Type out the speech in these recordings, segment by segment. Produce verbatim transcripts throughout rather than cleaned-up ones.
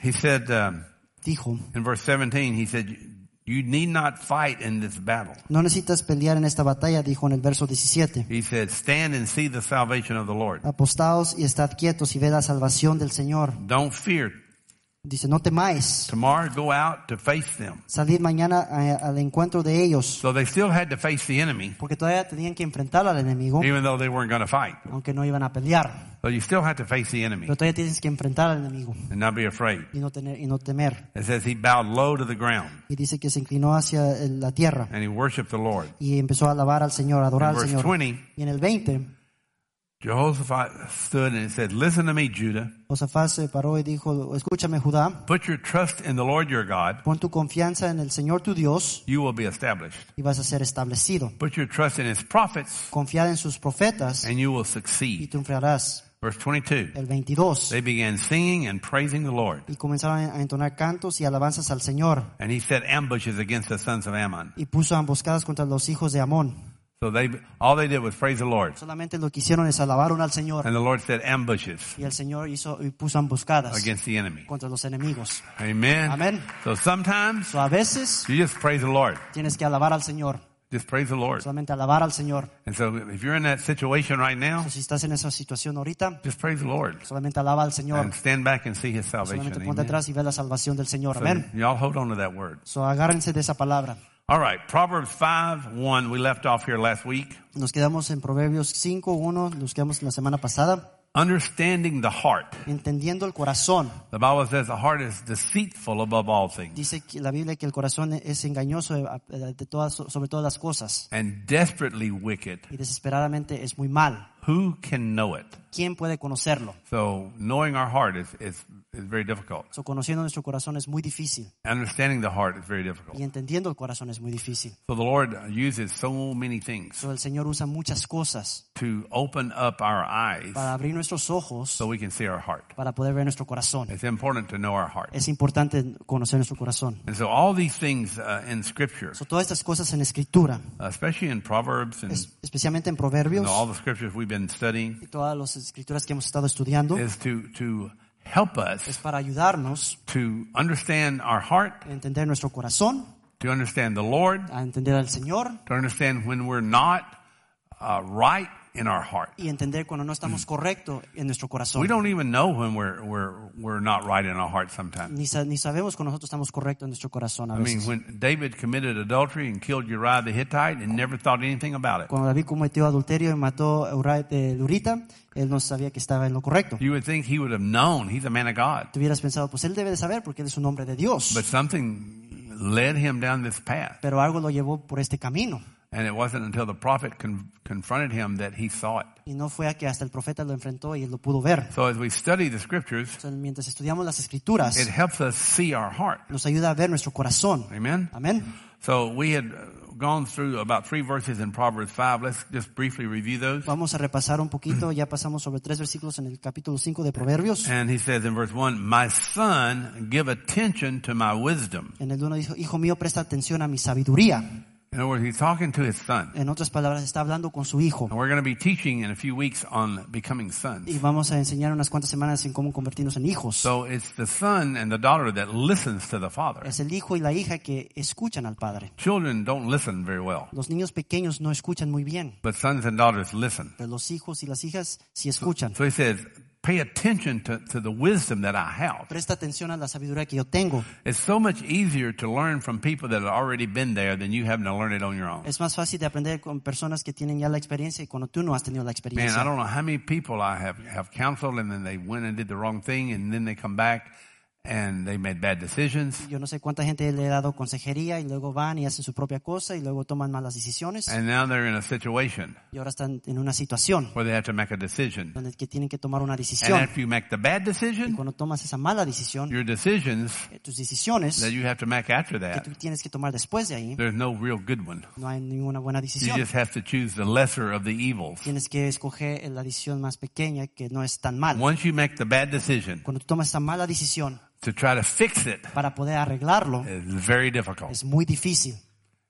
he said, um, dijo, in verse seventeen, he said, you need not fight in this battle. no necesitas pelear en esta batalla, dijo en el verso diecisiete. He said, stand and see the salvation of the Lord. Apostaos y estad quietos y ved la salvación del Señor. Don't fear. Dice, no temáis. Tomorrow go out to face them. Salid mañana a, al encuentro de ellos. So they still had to face the enemy, Porque todavía tenían que enfrentar al enemigo, even though they weren't going to fight. aunque no iban a pelear. So you still have to face the enemy Pero todavía tienes que enfrentar al enemigo and not be afraid. y no tener y no temer. It says he bowed low to the ground Y dice que se inclinó hacia la tierra and he worshiped the Lord. y empezó a alabar al Señor, a adorar In al verse Señor. twenty, Y en el veinte, Jehoshaphat stood and said, listen to me, Judah. Josafat se paró y dijo, escúchame, Judá, Put your trust in the Lord your God. pon tu confianza en el Señor tu Dios You will be established. y vas a ser establecido. Put your trust in his prophets Confiad en sus profetas and you will y succeed. triunfarás. Verse twenty-two. El veintidós. They began singing and praising the Lord. Y comenzaron a entonar cantos y alabanzas al Señor. And he set ambushes against the sons of Ammon. Y puso emboscadas contra los hijos de Amón. So they, all they did was praise the Lord. Solamente lo que hicieron es alabaron al Señor. And the Lord set ambushes Y el Señor hizo y puso emboscadas against the enemy. contra los enemigos. Amen. Amén. So sometimes So, a veces you just praise the Lord. tienes que alabar al Señor. Just praise the Lord. Solamente alabar al Señor. And so if you're in that situation right now, So, si estás en esa situación ahorita, just praise the Lord. solamente alaba al Señor. And stand back and see his salvation. Solamente ponte Amen. atrás y ve la salvación del Señor. So Amén. y'all hold on to that word. So, agárrense de esa palabra. All right. Proverbs five one. We left off here last week. Nos quedamos en Proverbios cinco uno, nos quedamos la semana pasada. Understanding the heart. Entendiendo el corazón. The Bible says the heart is deceitful above all things Dice que la Biblia que el corazón es engañoso de, de todas, sobre todas las cosas. and desperately wicked. Y desesperadamente es muy mal. Who can know it? ¿Quién puede conocerlo? So knowing our heart is, is, is very difficult. So, conociendo nuestro corazón es muy difícil. Understanding the heart is very difficult. Y entendiendo el corazón es muy difícil. So the Lord uses so many things So, el Señor usa muchas cosas to open up our eyes para abrir nuestros ojos, so we can see our heart. para poder ver nuestro corazón. It's important to know our heart. Es importante conocer nuestro corazón. And so all these things uh, in Scripture, So, todas estas cosas en Escritura, especially in Proverbs and es- especialmente en you know, Proverbios, all the Scriptures we've been studying, y todas las Escrituras que hemos estado estudiando, is to, to help es us para ayudarnos to understand our heart, a entender nuestro corazón, to understand the Lord, a entender al Señor to understand when we're not uh, right in our heart. y entender cuando no estamos correctos en nuestro corazón. We don't even know when we're, we're, we're not right in our heart sometimes. Ni, sa- ni sabemos cuando nosotros estamos correctos en nuestro corazón a I mean, veces. when David committed adultery and killed Uriah the Hittite and never thought anything about it, Cuando David cometió adulterio y mató a Uriah de Urita, él no sabía que estaba en lo correcto. you would think he would have known. He's a man of God. Tú hubieras pensado, pues él debe de saber porque él es un hombre de Dios. But something led him down this path. Pero algo lo llevó por este camino. And it wasn't until the prophet con- confronted him that he saw it. Y no fue a que hasta el profeta lo enfrentó y él lo pudo ver. So as we study the scriptures, Entonces, mientras estudiamos las escrituras, it helps us see our heart. nos ayuda a ver nuestro corazón. Amen? Amén. So we had uh, gone through about three verses in Proverbs five. Let's just briefly review those. Vamos a repasar un poquito. Ya pasamos sobre tres versículos en el capítulo cinco de Proverbios. And he says in verse one, my son, give attention to my wisdom. En el uno dijo, hijo mío, presta atención a mi sabiduría. In other words, he's talking to his son. En otras palabras, está hablando con su hijo. And we're going to be teaching in a few weeks on becoming sons. Y vamos a enseñar unas cuantas semanas en cómo convertirnos en hijos. So it's the son and the daughter that listens to the father. Es el hijo y la hija que escuchan al padre. Children don't listen very well, Los niños pequeños no escuchan muy bien, but sons and daughters listen. pero los hijos y las hijas sí escuchan. So he says, pay attention to, to the wisdom that I have. Presta atención a la sabiduría que yo tengo. It's so much easier to learn from people that have already been there than you having to learn it on your own. Es más fácil de aprender con personas que tienen ya la experiencia y cuando tú no has tenido la Man, I experiencia. don't know how many people I have, have counseled and then they went and did the wrong thing and then they come back and they made bad decisions. Yo no sé cuánta gente le he dado consejería y luego van y hacen su propia cosa y luego toman malas decisiones And now they're in a situation y ahora están en una situación where they have to make a decision. donde que tienen que tomar una And decisión. after you make the bad Y decision, cuando tomas esa mala decisión, your decisions eh, tus decisiones that you have to make after que that, tú tienes que tomar después de ahí, there's no real good one. no hay ninguna buena You decisión. just have to choose the lesser of the evils. Tienes que escoger la decisión más pequeña que no es tan mala. Once you make the bad decision, Cuando tú tomas esa mala decisión to try to fix it para poder arreglarlo, is very difficult. es muy difícil.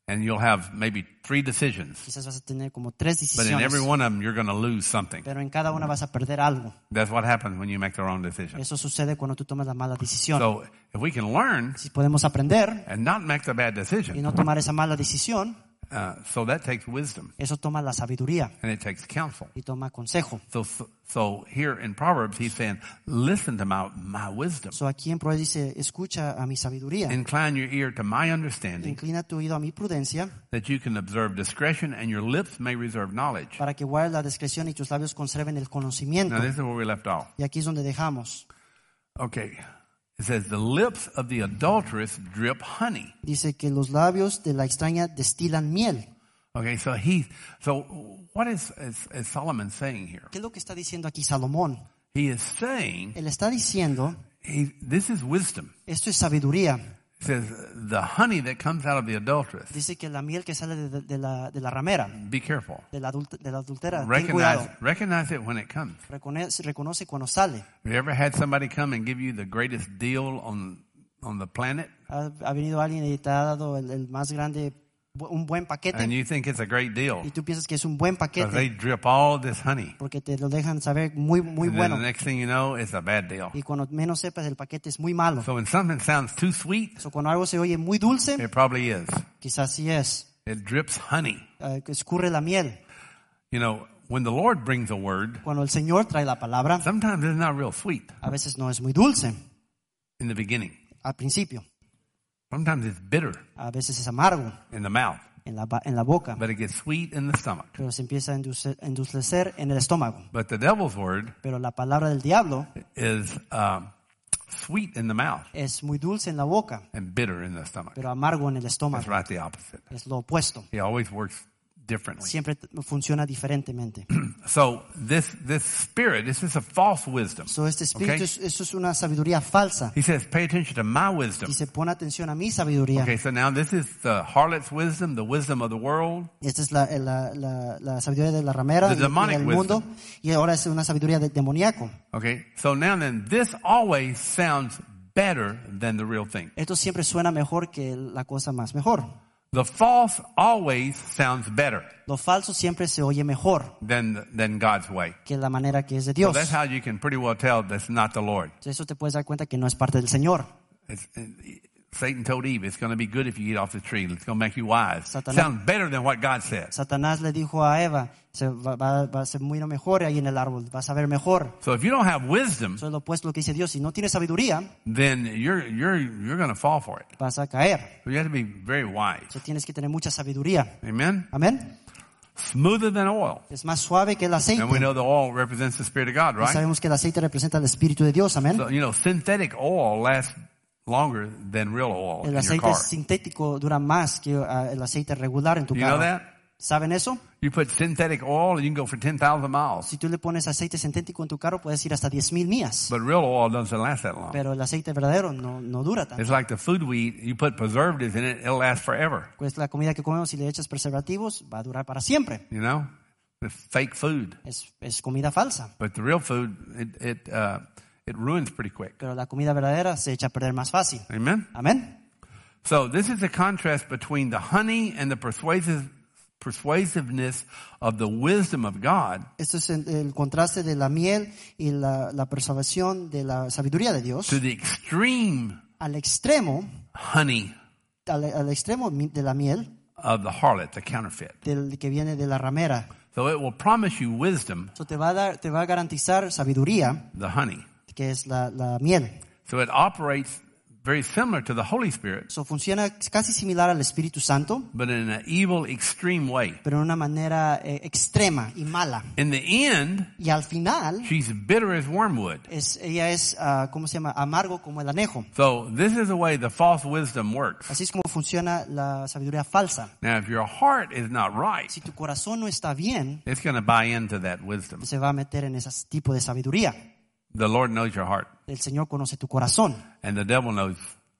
And you'll have maybe three decisions. Quizás vas a tener como tres But in every decisiones, one of them, you're going to lose something. pero en cada una vas a perder algo. That's what happens when you make the wrong decision. Eso sucede cuando tú tomas la mala decisión. So if we can learn Si podemos aprender and not make the bad y decision, no tomar esa mala decisión, uh, so that takes wisdom eso toma la sabiduría and it takes counsel. y toma consejo. So, so, so here in Proverbs, he's saying, listen to my, my wisdom. So aquí en Proverbios dice, escucha a mi sabiduría, Incline your ear to my understanding, inclina tu oído a mi prudencia, that you can observe discretion and your lips may reserve knowledge. para que guardes la discreción y tus labios conserven el conocimiento. Now, this is where we left off. Y aquí es donde dejamos. Okay. It says, the lips of the adulteress drip honey. Dice que los labios de la extraña destilan miel. Okay, so he, so what is, is, is Solomon saying here? ¿Qué es lo que está diciendo aquí Salomón? He is saying, Él está diciendo, he, this is wisdom. esto es sabiduría. It says, the honey that comes out of the adulteress, Dice que la miel que sale de, de la, de la ramera, be careful. de la, adult, de la adultera, ten Recognize, cuidado. recognize it when it comes. Reconoce, reconoce cuando sale. Have you ever had somebody come and give you the greatest deal on, on the planet? Ha, ha venido alguien y te ha dado el, el más grande, un buen And paquete. you think it's a great deal. Y tú piensas que es un buen Because they paquete drip all this honey. porque te lo dejan saber muy, muy And then bueno. the next thing you know, it's a bad deal. Y cuando menos sepas, el paquete es muy malo. So when something sounds too sweet, So, cuando algo se oye muy dulce, it probably is. quizás sí es. It drips honey. Eh, que escurre la miel. You know, when the Lord brings a word, Cuando el Señor trae la palabra, sometimes it's not real sweet a veces no es muy dulce in the beginning. al principio. Sometimes it's bitter A veces es amargo in the mouth, en la, ba- en la boca. but it gets sweet in the stomach. Pero se empieza a endulce- a endulcecer en el estómago. But the devil's word Pero la palabra del diablo is um, sweet in the mouth es muy dulce en la boca, and bitter in the stomach. pero amargo en el It's estómago. right the opposite. Es lo opuesto. He always works differently. Siempre t- funciona diferentemente. So this this spirit, this is a false wisdom. So, este espíritu, Okay. es, eso es una sabiduría falsa. He says, pay attention to my wisdom. Dice, pon atención a mi sabiduría. Okay, so now this is the harlot's wisdom, the wisdom of the world. Esta es la, la, la, la sabiduría de la ramera The y demonic del mundo. Y ahora es una sabiduría de demoníaco. Okay, so now then, this always sounds better than the real thing. Esto siempre suena mejor que la cosa más mejor. The false always sounds better Lo falso siempre se oye mejor than than God's way. que la manera que es de So Dios. that's how you can pretty well tell that's not the Lord. Entonces, eso te puedes dar cuenta que no es parte del Señor. It's, it, Satan told Eve, it's going to be good if you eat off the tree. It's going to make you wise. Satanás- Sounds better than what God said. Satanás le dijo a Eva, se va, va- va a ser muy mejor ahí en el árbol, vas a ver mejor. So if you don't have wisdom, Eso es lo opuesto a lo que dice Dios. Si no tienes sabiduría, then you're you're you're going to fall for it. vas a caer. So you have to be very wise. Entonces, tienes que tener mucha sabiduría. Amen. Amén. Smoother than oil. Es más suave que el aceite. And we know the oil represents the Spirit of God, Y right? sabemos que el aceite representa el Espíritu de Dios. Amén. So, you know, synthetic oil lasts longer than real oil El in your aceite car. sintético dura más que uh, el aceite regular en tu You know carro. that? ¿Saben eso? You put synthetic oil and you can go for ten thousand miles. Si tú le pones aceite sintético en tu carro, puedes ir hasta diez mil millas. But real oil doesn't last that long. Pero el aceite verdadero no, no dura tanto. It's like the food we eat. You put preservatives in it, it'll last forever. Pues la comida que comemos, si le echas preservativos, va a durar para siempre. You know? It's fake food. Es, es comida falsa. But the real food, it, it, uh, it ruins pretty quick. Pero la comida verdadera se echa a perder más fácil. Amen? Amén. So this is the contrast between the honey and the persuasive, persuasiveness of the wisdom of God Esto es el, el contraste de la miel y la, la preservación de la sabiduría de Dios to the extreme al extremo, honey al, al extremo mi- de la miel of the harlot, the counterfeit. del que viene de la ramera. So it will promise you wisdom, Eso te va a dar, te va a garantizar sabiduría, the honey. que es la, la miel. So it operates very similar to the Holy Spirit, Eso funciona casi similar al Espíritu Santo, but in an evil, extreme way. pero en una manera eh, extrema y mala. In the end, Y al final, she's bitter as wormwood. es, ella es, ah, ¿cómo se llama? Amargo como el anejo. So this is the way the false wisdom works. Así es como funciona la sabiduría falsa. Now, if your heart is not right, Si tu corazón no está bien, it's going to buy into that wisdom. se va a meter en ese tipo de sabiduría. The Lord knows your heart, El Señor conoce tu corazón and the devil knows.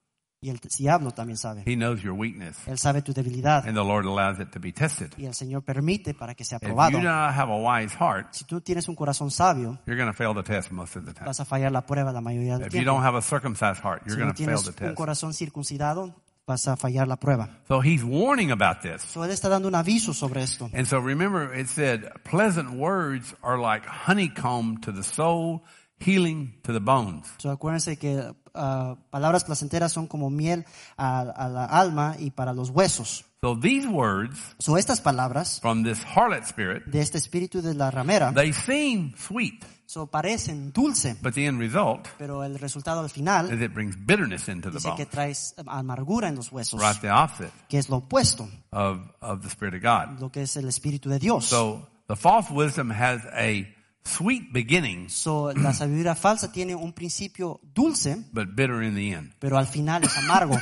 y el diablo también sabe. He knows your weakness, Él sabe tu debilidad and the Lord allows it to be tested. y el Señor permite para que sea If probado. you do not have a wise heart, Si tú tienes un corazón sabio, you're going to fail the test most of the time. vas a fallar la prueba la mayoría del If you tiempo. don't have a circumcised heart, you're Si going no to fail tienes the un test. corazón circuncidado, vas a fallar la prueba. So he's warning about this. So él está dando un aviso sobre esto. And so remember it said, pleasant words are like honeycomb to the soul, healing to the bones. So acuérdense que uh, palabras placenteras son como miel a, a la alma y para los huesos. So these words So estas palabras from this harlot spirit, de este espíritu de la ramera, they seem sweet, so parecen dulce, but the end result pero el resultado al final is it brings bitterness into the dice que bones. traes amargura en los huesos, Right, the opposite que es lo opuesto, of, of the Spirit of God. lo que es el espíritu de Dios. So the false wisdom has a sweet beginning, So la sabiduría falsa tiene un principio dulce, but bitter in the end. pero al final es amargo.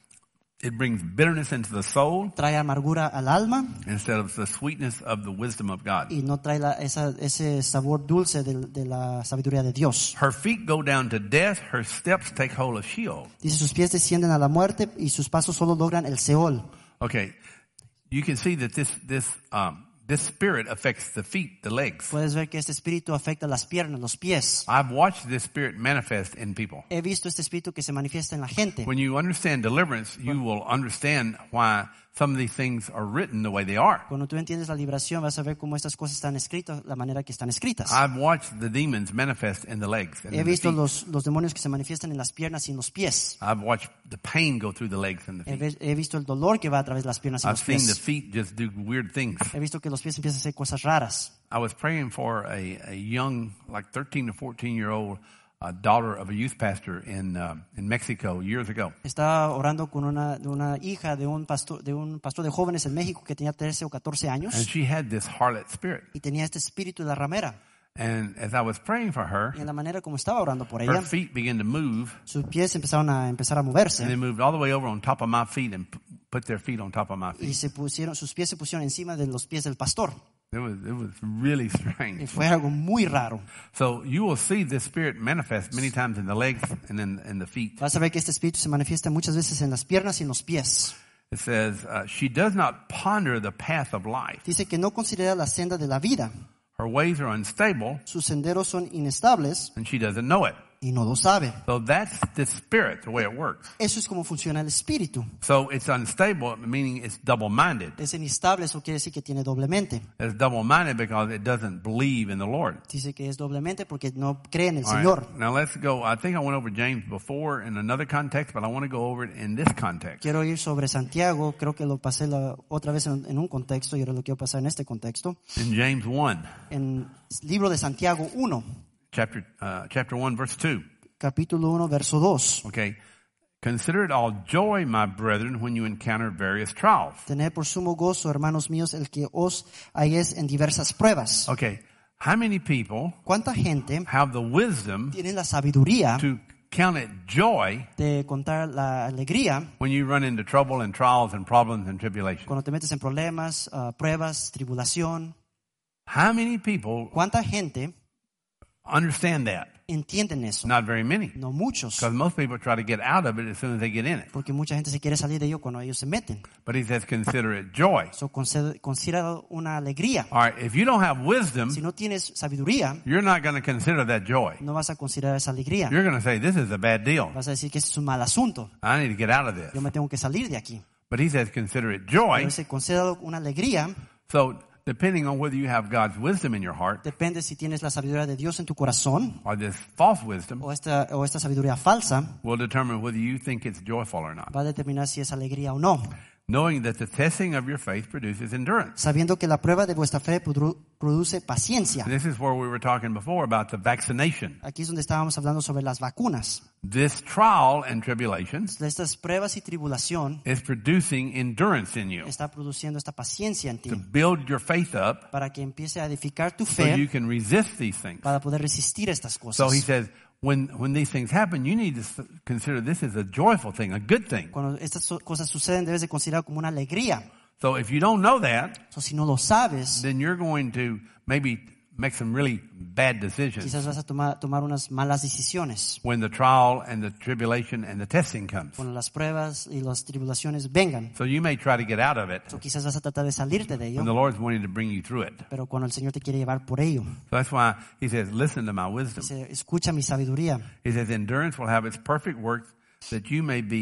It brings bitterness into the soul Trae amargura al alma instead of the sweetness of the wisdom of God. y no trae la, esa, ese sabor dulce de, de la sabiduría de Dios. Her feet go down to death, her steps take hold of Sheol. Dice, sus pies descienden a la muerte y sus pasos solo logran el Seol. Okay, you can see that this this um, this spirit affects the feet, the legs. Puedes ver que este espíritu afecta las piernas, los pies. I've watched this spirit manifest in people. He visto este espíritu que se manifiesta en la gente. When you understand deliverance, you will understand why some of these things are written the way they are. Cuando tú entiendes la liberación, vas a ver cómo estas cosas están escritas, la manera que están escritas. I've watched the demons manifest in the legs and He in the visto feet. los, los demonios que se manifiestan en las piernas y en los pies. I've watched the pain go through the legs and the He, feet. ve- he visto el dolor que va a través de las piernas y I've los seen the pies. feet just do weird things. He visto que los pies empiezan a hacer cosas raras. I was praying for a, a young, like thirteen to fourteen year old uh, daughter of a youth pastor in uh, in Mexico years ago. Estaba orando con una, una hija de un pastor de un pastor de jóvenes en México que tenía trece o catorce And años she had this harlot spirit. y tenía este espíritu de la ramera. And as I was praying for her, Y en la manera como estaba orando por her ella, feet began to move, sus pies empezaron a empezar a and they moverse moved all the way over on top of my feet and p- put their feet on top of my y feet. se pusieron, sus pies se pusieron encima de los pies del pastor. It was it was really Y strange. fue algo muy raro. So you will see this spirit manifest many times in the legs and in, in the feet. Vas a ver que este espíritu se manifiesta muchas veces en las piernas y en los pies. It says, uh, she does not ponder the path of life. Dice que no considera la senda de la vida. Her ways are unstable, Sus senderos son inestables and she doesn't know it. y no lo sabe. So that's the spirit, the way it works. Eso es como funciona el espíritu. So it's unstable, meaning it's double-minded. Es inestable, eso quiere decir que tiene doblemente. It's double-minded because it doesn't believe in the Lord. Dice que es doblemente porque no cree en el All right. Señor. Now let's go. I think I went over James before in another context, but I want to go over it in this context. Quiero ir sobre Santiago, creo que lo pasé la, otra vez en, en un contexto y ahora lo quiero pasar en este contexto. In James one, En el libro de Santiago uno, chapter uh, chapter one, verse two. capítulo uno, verso dos. Okay. Consider it all joy, my brethren, when you encounter various trials. Tened por sumo gozo, hermanos míos, el que os halléis en diversas pruebas. Okay. How many people ¿Cuánta gente have the wisdom tiene la sabiduría to count it joy de contar la alegría when you run into trouble and trials and problems and tribulation? cuando te metes en problemas, ah, pruebas, tribulación? How many people ¿Cuánta gente understand that? entienden eso? Not very many. No muchos, Because most people try to get out of it as soon as they get in it. porque mucha gente se quiere salir de ello cuando ellos se meten. But he says consider it joy. So, consider considera una alegría. All right, if you don't have wisdom, Si no tienes sabiduría, you're not going to consider that joy. no vas a considerar esa alegría. You're going to say, this is a bad deal. Vas a decir que este es un mal asunto. I need to get out of this. Yo me tengo que salir de aquí. But he says consider it Pero joy. dice, considera una alegría. So depending on whether you have God's wisdom in your heart Depende si tienes la sabiduría de Dios en tu corazón or this false wisdom o esta, o esta sabiduría falsa, will determine whether you think it's joyful or not. va a determinar si es alegría o no. Knowing that the testing of your faith produces endurance. Sabiendo que la prueba de vuestra fe produ- produce paciencia. And this is where we were talking before about the vaccination. Aquí es donde estábamos hablando sobre las vacunas. This trial and tribulation Estas pruebas y tribulación is producing endurance in you está produciendo esta paciencia en ti to build your faith up para que empiece a edificar tu so you fe can resist these things. para poder resistir estas So cosas. he says, when, when these things happen, you need to s- consider this as a joyful thing, a good thing. Cuando estas so- cosas suceden, debes de considerar como una alegría. So if you don't know that, So, si no lo sabes, then you're going to maybe make some really bad decisions quizás vas a tomar, tomar unas malas decisiones when the trial and the tribulation and the testing comes. cuando las pruebas y las tribulaciones vengan. So you may try to get out of it So, quizás vas a tratar de salirte de when the ello, Lord's wanting to bring you through it. pero cuando el Señor te quiere llevar por ello. So that's why he says, listen to my wisdom. Dice, escucha mi sabiduría. He says, endurance will have its perfect work that you may be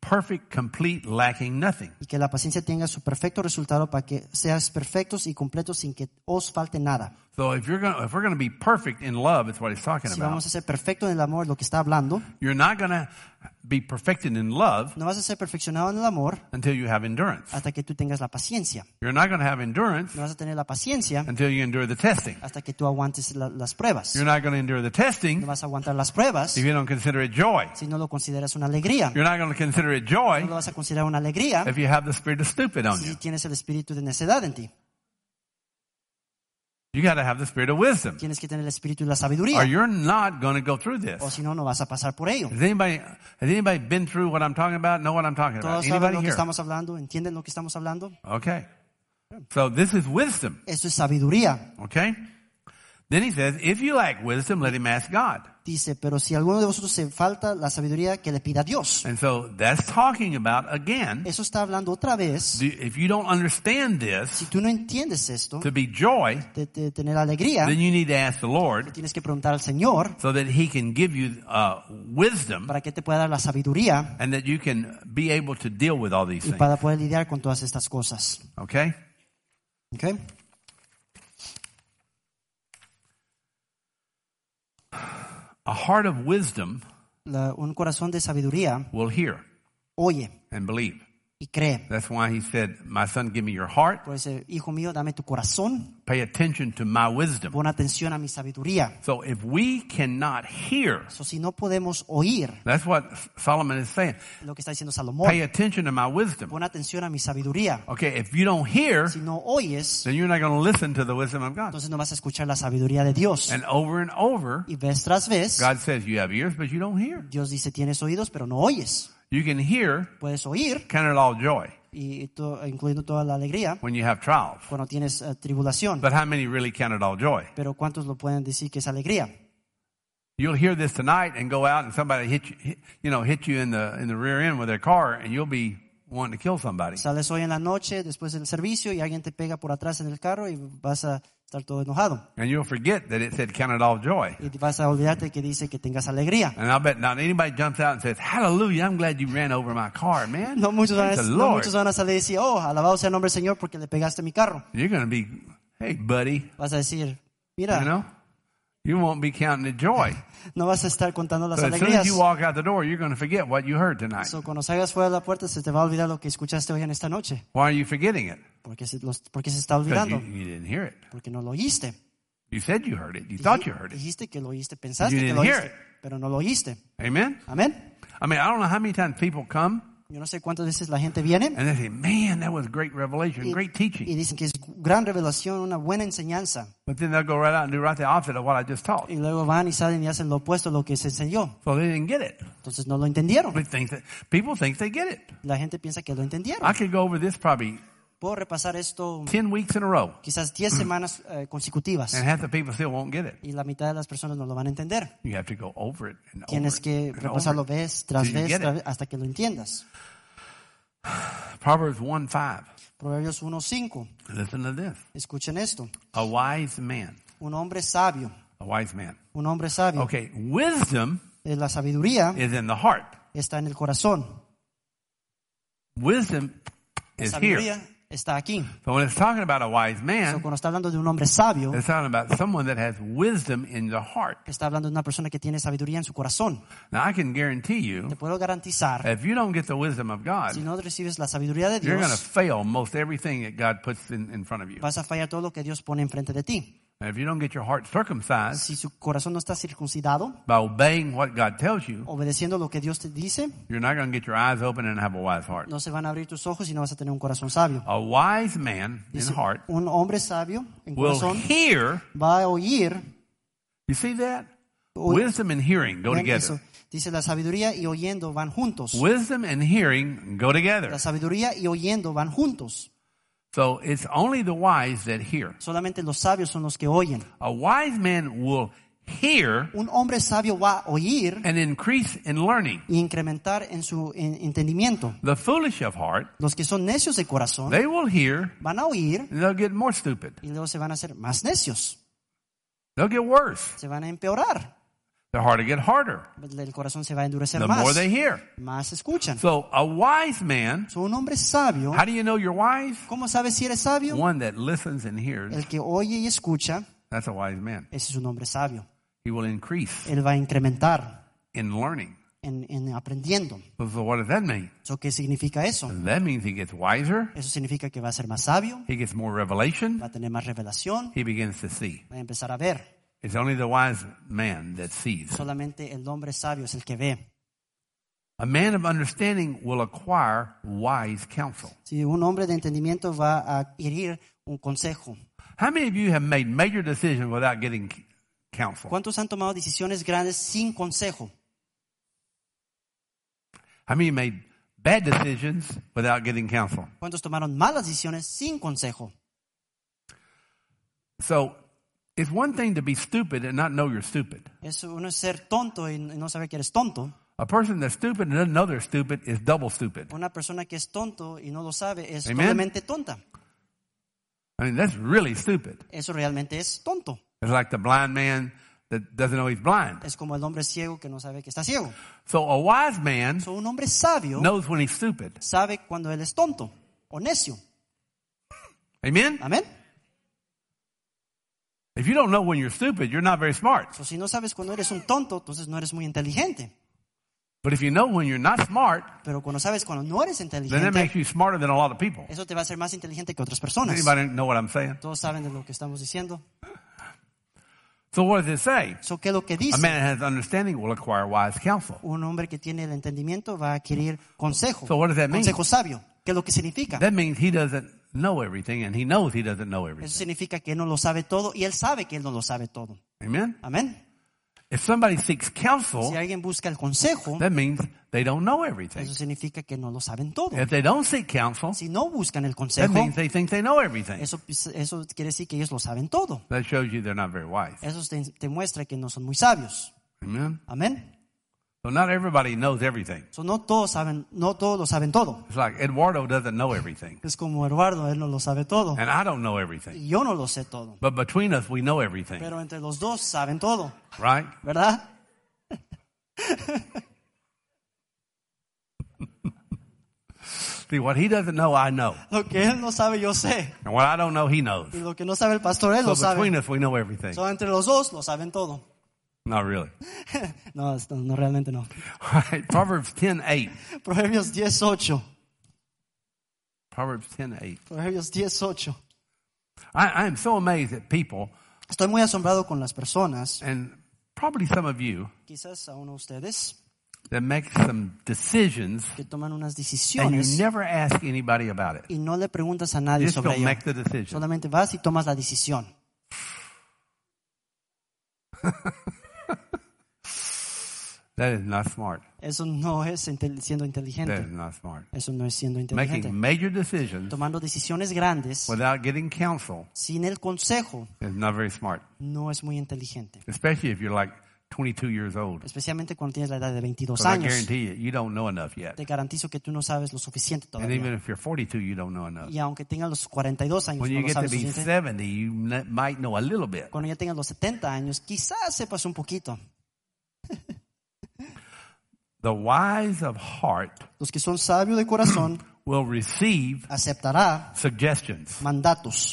perfect, complete, lacking nothing. Y que la paciencia tenga su perfecto resultado para que seas perfectos y completos sin que os falte nada. So if you're going, if we're going to be perfect in love, it's what he's talking Si about. vamos a ser perfectos en el amor, lo que está hablando, You're not going to be perfected in love no vas a ser perfeccionado en el amor until you have endurance. hasta que tú tengas la paciencia. You're not going to have endurance No vas a tener la paciencia until you endure the testing. hasta que tú aguantes la- las pruebas. You're not going to endure the No testing vas a aguantar las pruebas if you don't consider it joy. si no lo consideras una alegría. You're not going to consider it No joy lo vas a considerar una alegría if you have the spirit of stupid on si you. tienes el espíritu de necedad en ti. You got to have the spirit of wisdom, Tienes que tener el espíritu de la or sabiduría, you're not going to go through this. o si no, no vas a pasar por ello. Has anybody, has anybody been through what I'm talking about? Know what I'm talking about? Todos saben Anybody lo que here? estamos hablando, entienden lo que estamos hablando. Okay. So this is wisdom. Esto es sabiduría. Okay. Then he says, if you lack wisdom, let him ask God. Dice, pero si a alguno de vosotros se falta la sabiduría, que le pida a Dios. And so that's talking about, again, Eso está hablando otra vez. the- if you don't understand this Si tú no entiendes esto, to be joy, de, de tener alegría, then you need to ask the Lord tienes que preguntar al Señor so that he can give you uh, wisdom para que te pueda dar la sabiduría and that you can be able to deal with all these y things. para poder lidiar con todas estas cosas. Okay? ¿Ok? A heart of wisdom La- un corazón de sabiduría will hear oye and believe. y cree. That's why he said, my son, give me your heart. Por eso, hijo mío, dame tu corazón, Pay attention to my wisdom. pon atención a mi sabiduría. So if we cannot hear, So, si no podemos oír that's what Solomon is saying. lo que está diciendo Salomón, Pay attention to my wisdom. pon atención a mi sabiduría. Okay, if you don't hear, Si no oyes, then you're not going to listen to the wisdom of God. entonces no vas a escuchar la sabiduría de Dios. And over and over, Y vez tras vez, God says you have ears, but you don't hear. Dios dice, tienes oídos, pero no oyes. You can hear, Puedes oír, count it all joy y to- incluyendo toda la alegría, when you have trials. cuando tienes eh, tribulación. But how many really count it all joy? Pero ¿cuántos lo pueden decir que es alegría? You'll hear this tonight and go out and somebody hit you, hit, you know, hit you in the in the rear end with their car, and you'll be wanting to kill somebody. Sales hoy en la noche después del servicio y alguien te pega por atrás en el carro y vas a estar todo enojado. And you'll forget that it said count it all joy. Y vas a olvidarte que dice que tengas alegría. And I'll bet not anybody jumps out and says, hallelujah, I'm glad you ran over my car, man. No muchos, van a, Praise the no Lord. muchos van a salir y decir, oh, alabado sea el nombre del Señor porque le pegaste a mi carro. You're going to be, hey, buddy, Vas a decir, mira, you know, you won't be counting it joy. no vas a estar contando las So as soon alegrías. as you walk out the door, you're going to forget what you heard tonight. So, cuando salgas fuera de la puerta se te va a olvidar lo que escuchaste hoy en esta noche. Why are you forgetting it? Porque se, los, porque se está Because olvidando. you, you didn't hear it. Porque no lo oíste. You said you heard it. You thought you heard it. Dijiste que lo oíste, pensaste You que didn't lo hear oíste, it. pero no lo oíste. Amen? Amén. I mean, I don't know how many times people come Yo no sé cuántas veces la gente viene and they say, man, that was great revelation, y, great y teaching. dicen que es gran revelación, una buena enseñanza. But then they'll go right out and do right the opposite of what I just taught. Y luego van y salen y hacen lo opuesto a lo que se enseñó. So they didn't get it. Entonces no lo entendieron. They think that, people think they get it. La gente piensa que lo entendieron. I could go over this probably Puedo repasar esto ten weeks in a row, quizás diez semanas eh, consecutivas and half the people still won't get it. y la mitad de las personas no lo van a entender. You have to go over it and over Tienes it que and repasarlo over it vez tras till you vez, get tras it. vez hasta que lo entiendas. Proverbs one five. Proverbios uno cinco. Listen to this. Escuchen esto. A wise man. Un hombre sabio. A wise man. Un hombre sabio. Okay, wisdom Eh, La sabiduría is in the heart. está en el corazón. Wisdom La is here. sabiduría está aquí. So when it's talking about a wise So, man, cuando está hablando de un hombre sabio, it's talking about someone that has wisdom in the heart. está hablando de una persona que tiene sabiduría en su corazón. Now I can guarantee you, Te puedo garantizar, if you don't get the wisdom of God, si no recibes la sabiduría de you're going to Dios, fail most everything that God puts in, in front of you. vas a fallar todo lo que Dios pone enfrente de ti. And if you don't get your heart circumcised Si su corazón no está circuncidado, by obeying what God tells you, obedeciendo lo que Dios te dice, you're not going to get your eyes open and have a wise heart. no se van a abrir tus ojos y no vas a tener un corazón sabio. A wise man in Dice, heart un hombre sabio en will corazón hear. va a oír. You see that? Oí- Wisdom and hearing go Vean together. eso. Dice la sabiduría y oyendo van juntos. Wisdom and hearing go together. La sabiduría y oyendo van juntos. So it's only the wise that hear. Solamente los sabios son los que oyen. A wise man will hear Un hombre sabio va a oír and increase in learning. y incrementar en su en- entendimiento. The foolish of heart, Los que son necios de corazón they will hear van a oír and they'll get more stupid. y luego se van a hacer más necios. They'll get worse. Se van a empeorar. their heart will get harder. el corazón se va a endurecer The más. more they hear. Más escuchan. So a wise man, So, un hombre sabio, how do you know you're wise? ¿cómo sabes si eres sabio? One that listens and hears. El que oye y escucha, That's a wise man. ese es un hombre sabio. He will increase Él va a incrementar in learning. en, en aprendiendo. So what does that mean? So, ¿qué significa eso? That means he gets wiser. Eso significa que va a ser más sabio, He gets more revelation. va a tener más revelación, He begins to see. va a empezar a ver. It's only the wise man that sees. Solamente el hombre sabio es el que ve. A man of understanding will acquire wise counsel. Si un hombre de entendimiento va a adquirir un consejo. How many of you have made major decisions without getting counsel? ¿Cuántos han tomado decisiones grandes sin consejo? How many made bad decisions without getting counsel? ¿Cuántos tomaron malas decisiones sin consejo? So, it's one thing to be stupid and not know you're stupid. Es uno es ser tonto y no saber que eres tonto. A person that's stupid and doesn't know they're stupid is double stupid. Una persona que es tonto y no lo sabe es Amen. doblemente tonta. I mean, that's really stupid. Eso realmente es tonto. It's like the blind man that doesn't know he's blind. Es como el hombre ciego que no sabe que está ciego. So a wise man So, un hombre sabio knows when he's stupid. sabe cuando él es tonto o necio. Amen? Amén. If you don't know when you're stupid, you're not very smart. So, si no sabes cuando eres un tonto, entonces no eres muy inteligente. But if you know when you're not smart, Pero cuando sabes cuando no eres then that inteligente, makes you smarter than a lot of people. eso te va a hacer más inteligente que otras personas. Anybody know what I'm saying? Todos saben de lo que estamos diciendo. So what does it say? So, ¿qué es lo que A dice? man that has understanding will acquire wise counsel. Un hombre que tiene el entendimiento va a adquirir consejo. So what does that mean? Consejo sabio. ¿Qué es lo que significa? That means he doesn't know everything and he knows he doesn't know Eso everything. significa que él no lo sabe todo y él sabe que él no lo sabe todo. Amen? Amén. If somebody seeks Si counsel, alguien busca el consejo, that means they don't know everything. eso significa que no lo saben todo. If they don't seek counsel, Si no buscan el that consejo, means they think they know everything. eso, eso quiere decir que ellos lo saben todo. That shows you they're not very wise. Eso te, te muestra que no son muy sabios. Amen? Amén. So not everybody knows everything. So, no todos saben, no todos lo saben todo. It's like Eduardo doesn't know everything. Es como Eduardo, él no lo sabe todo. And I don't know everything. Y yo no lo sé todo. But between us, we know everything. Pero entre los dos saben todo, Right? ¿verdad? See, what he doesn't know, I know. Lo que él no sabe, yo sé. And what I don't know, he knows. Y lo que no sabe el pastor, él So lo sabe. between us, we know everything. So, entre los dos lo saben todo. Not really. No, esto- no, realmente no. All right. Proverbs ten eight. Proverbios diez ocho. Proverbs ten eight. Proverbios diez ocho. I, I am so amazed at people, Estoy muy asombrado con las personas, and probably some of you, quizás a uno de ustedes, that make some decisions que toman unas and you decisiones never ask anybody about it. y no le preguntas a You nadie just sobre go ello. make the decision. Solamente vas y tomas la decisión. That is not smart. Eso no es intel- siendo That inteligente. is not smart. Eso no es siendo inteligente. Making major decisions Tomando decisiones grandes without getting counsel sin el consejo is not very smart. no es muy inteligente. Especially if you're like twenty-two years old. Especialmente cuando tienes la edad de veintidós Because I años. guarantee you, you don't know enough yet. Te garantizo que tú no sabes lo suficiente And even todavía. if you're forty-two, you don't know enough. Y aunque tengas los cuarenta y dos años, When no you lo get to sabes be suficiente. seventy, you n- might know a little bit. Cuando ya tengas los setenta años, quizás sepas un poquito. The wise of heart Los que son sabios de corazón will receive aceptará suggestions. mandatos.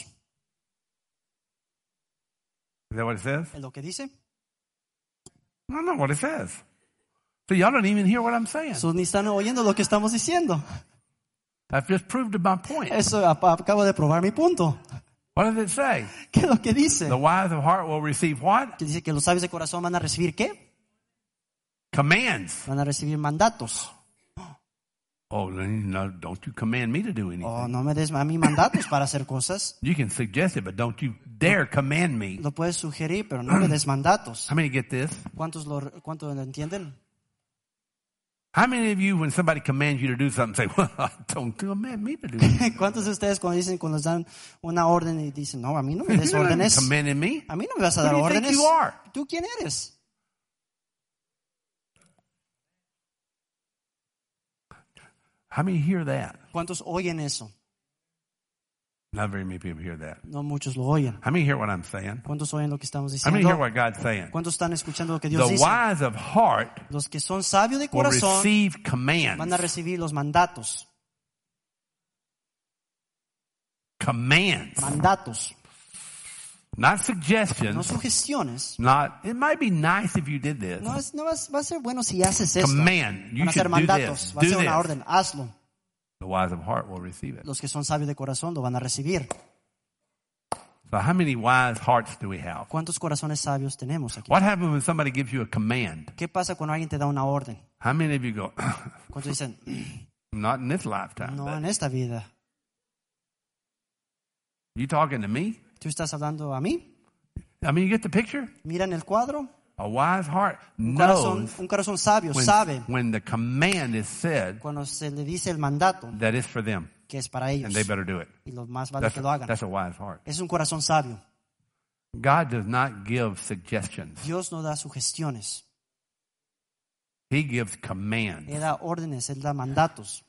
Is that what it says? ¿Es lo que dice? No, no, what it says. So y'all don't even hear what I'm saying. Eso ni están oyendo lo que estamos diciendo. I've just proved my point. Eso ap- acabo de probar mi punto. What does it say? ¿Qué es lo que dice? The wise of heart will receive what? Que dice que los sabios de corazón van a recibir ¿qué? Commands. Van a recibir mandatos. Oh, no, don't you command me to do anything. Oh, no me des a mí mandatos para hacer cosas. You can suggest it, but don't you dare command me. Lo puedes sugerir, pero no me des mandatos. How many get this? ¿Cuántos lo, cuántos lo entienden? How many of you, when somebody commands you to do something, say, well, don't command me to do it? ¿Cuántos de ustedes cuando dicen, cuando les dan una orden y dicen, no, a mí no me des You're not órdenes? commanding me. A mí no me vas a Who dar do you think órdenes. you are? ¿Tú quién eres? How many hear that? ¿Cuántos oyen eso? Not very many people hear that. No muchos lo oyen. How many hear what I'm saying? ¿Cuántos oyen lo que estamos How many hear diciendo? what God's saying? ¿Cuántos están escuchando lo que Dios The dice? wise of heart Los que son sabios de will corazón receive van a commands. recibir los mandatos. Commands. Mandatos. Not No suggestions. sugestiones. Not, it might be nice if you did this. No, es, no va, va a ser bueno si haces esto. Command. You Van a ser should do mandatos. this. Va a Do ser una this. orden. Hazlo. The wise of heart will receive it. Los que son sabios de corazón lo van a recibir. So how many wise hearts do we have? ¿Cuántos corazones sabios tenemos aquí? What happens when somebody gives you a command? ¿Qué pasa cuando alguien te da una orden? How many of you go, ¿Cuántos dicen, not in this lifetime? no but en esta vida? you talking to me? ¿Tú estás hablando a mí? I mean, you get the picture? Miran el cuadro. A wise heart Un corazón, knows un corazón sabio when, sabe when the command is said cuando se le dice el mandato that it's for them, que es para ellos. and they better do it. Y lo más vale That's, que lo hagan. that's a wise heart. Es un corazón sabio. God does not give suggestions. Dios no da sugestiones. He gives commands. Él da órdenes, Él da mandatos.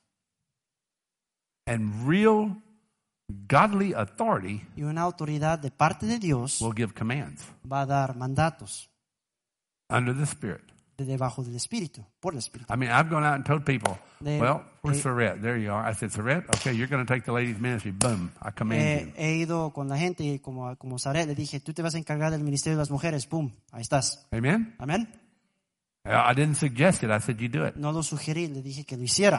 And real godly authority Y una autoridad de parte de Dios will give commands va a dar mandatos under the Spirit. de debajo del Espíritu, por el Espíritu. I mean, I've gone out and told people, De- well, where's de- Sorette? There you are. I said, Sorette, okay, you're going to take the ladies' ministry. Boom, I command Eh, you. he ido con la gente y como, como Saret le dije, tú te vas a encargar del ministerio de las mujeres. Pum, ahí estás. Amen? Amén. I didn't suggest it. I said, you do it. No lo sugerí, le dije que lo hiciera.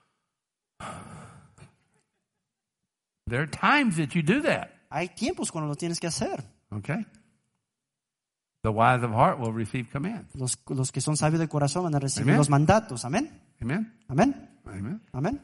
There are times that you do that. Hay tiempos cuando lo tienes que hacer. Okay? The wise of heart will receive commands. Los, los que son sabios de corazón van a recibir Amén. los mandatos. Amén. Amen? Amén. Amen. Amén.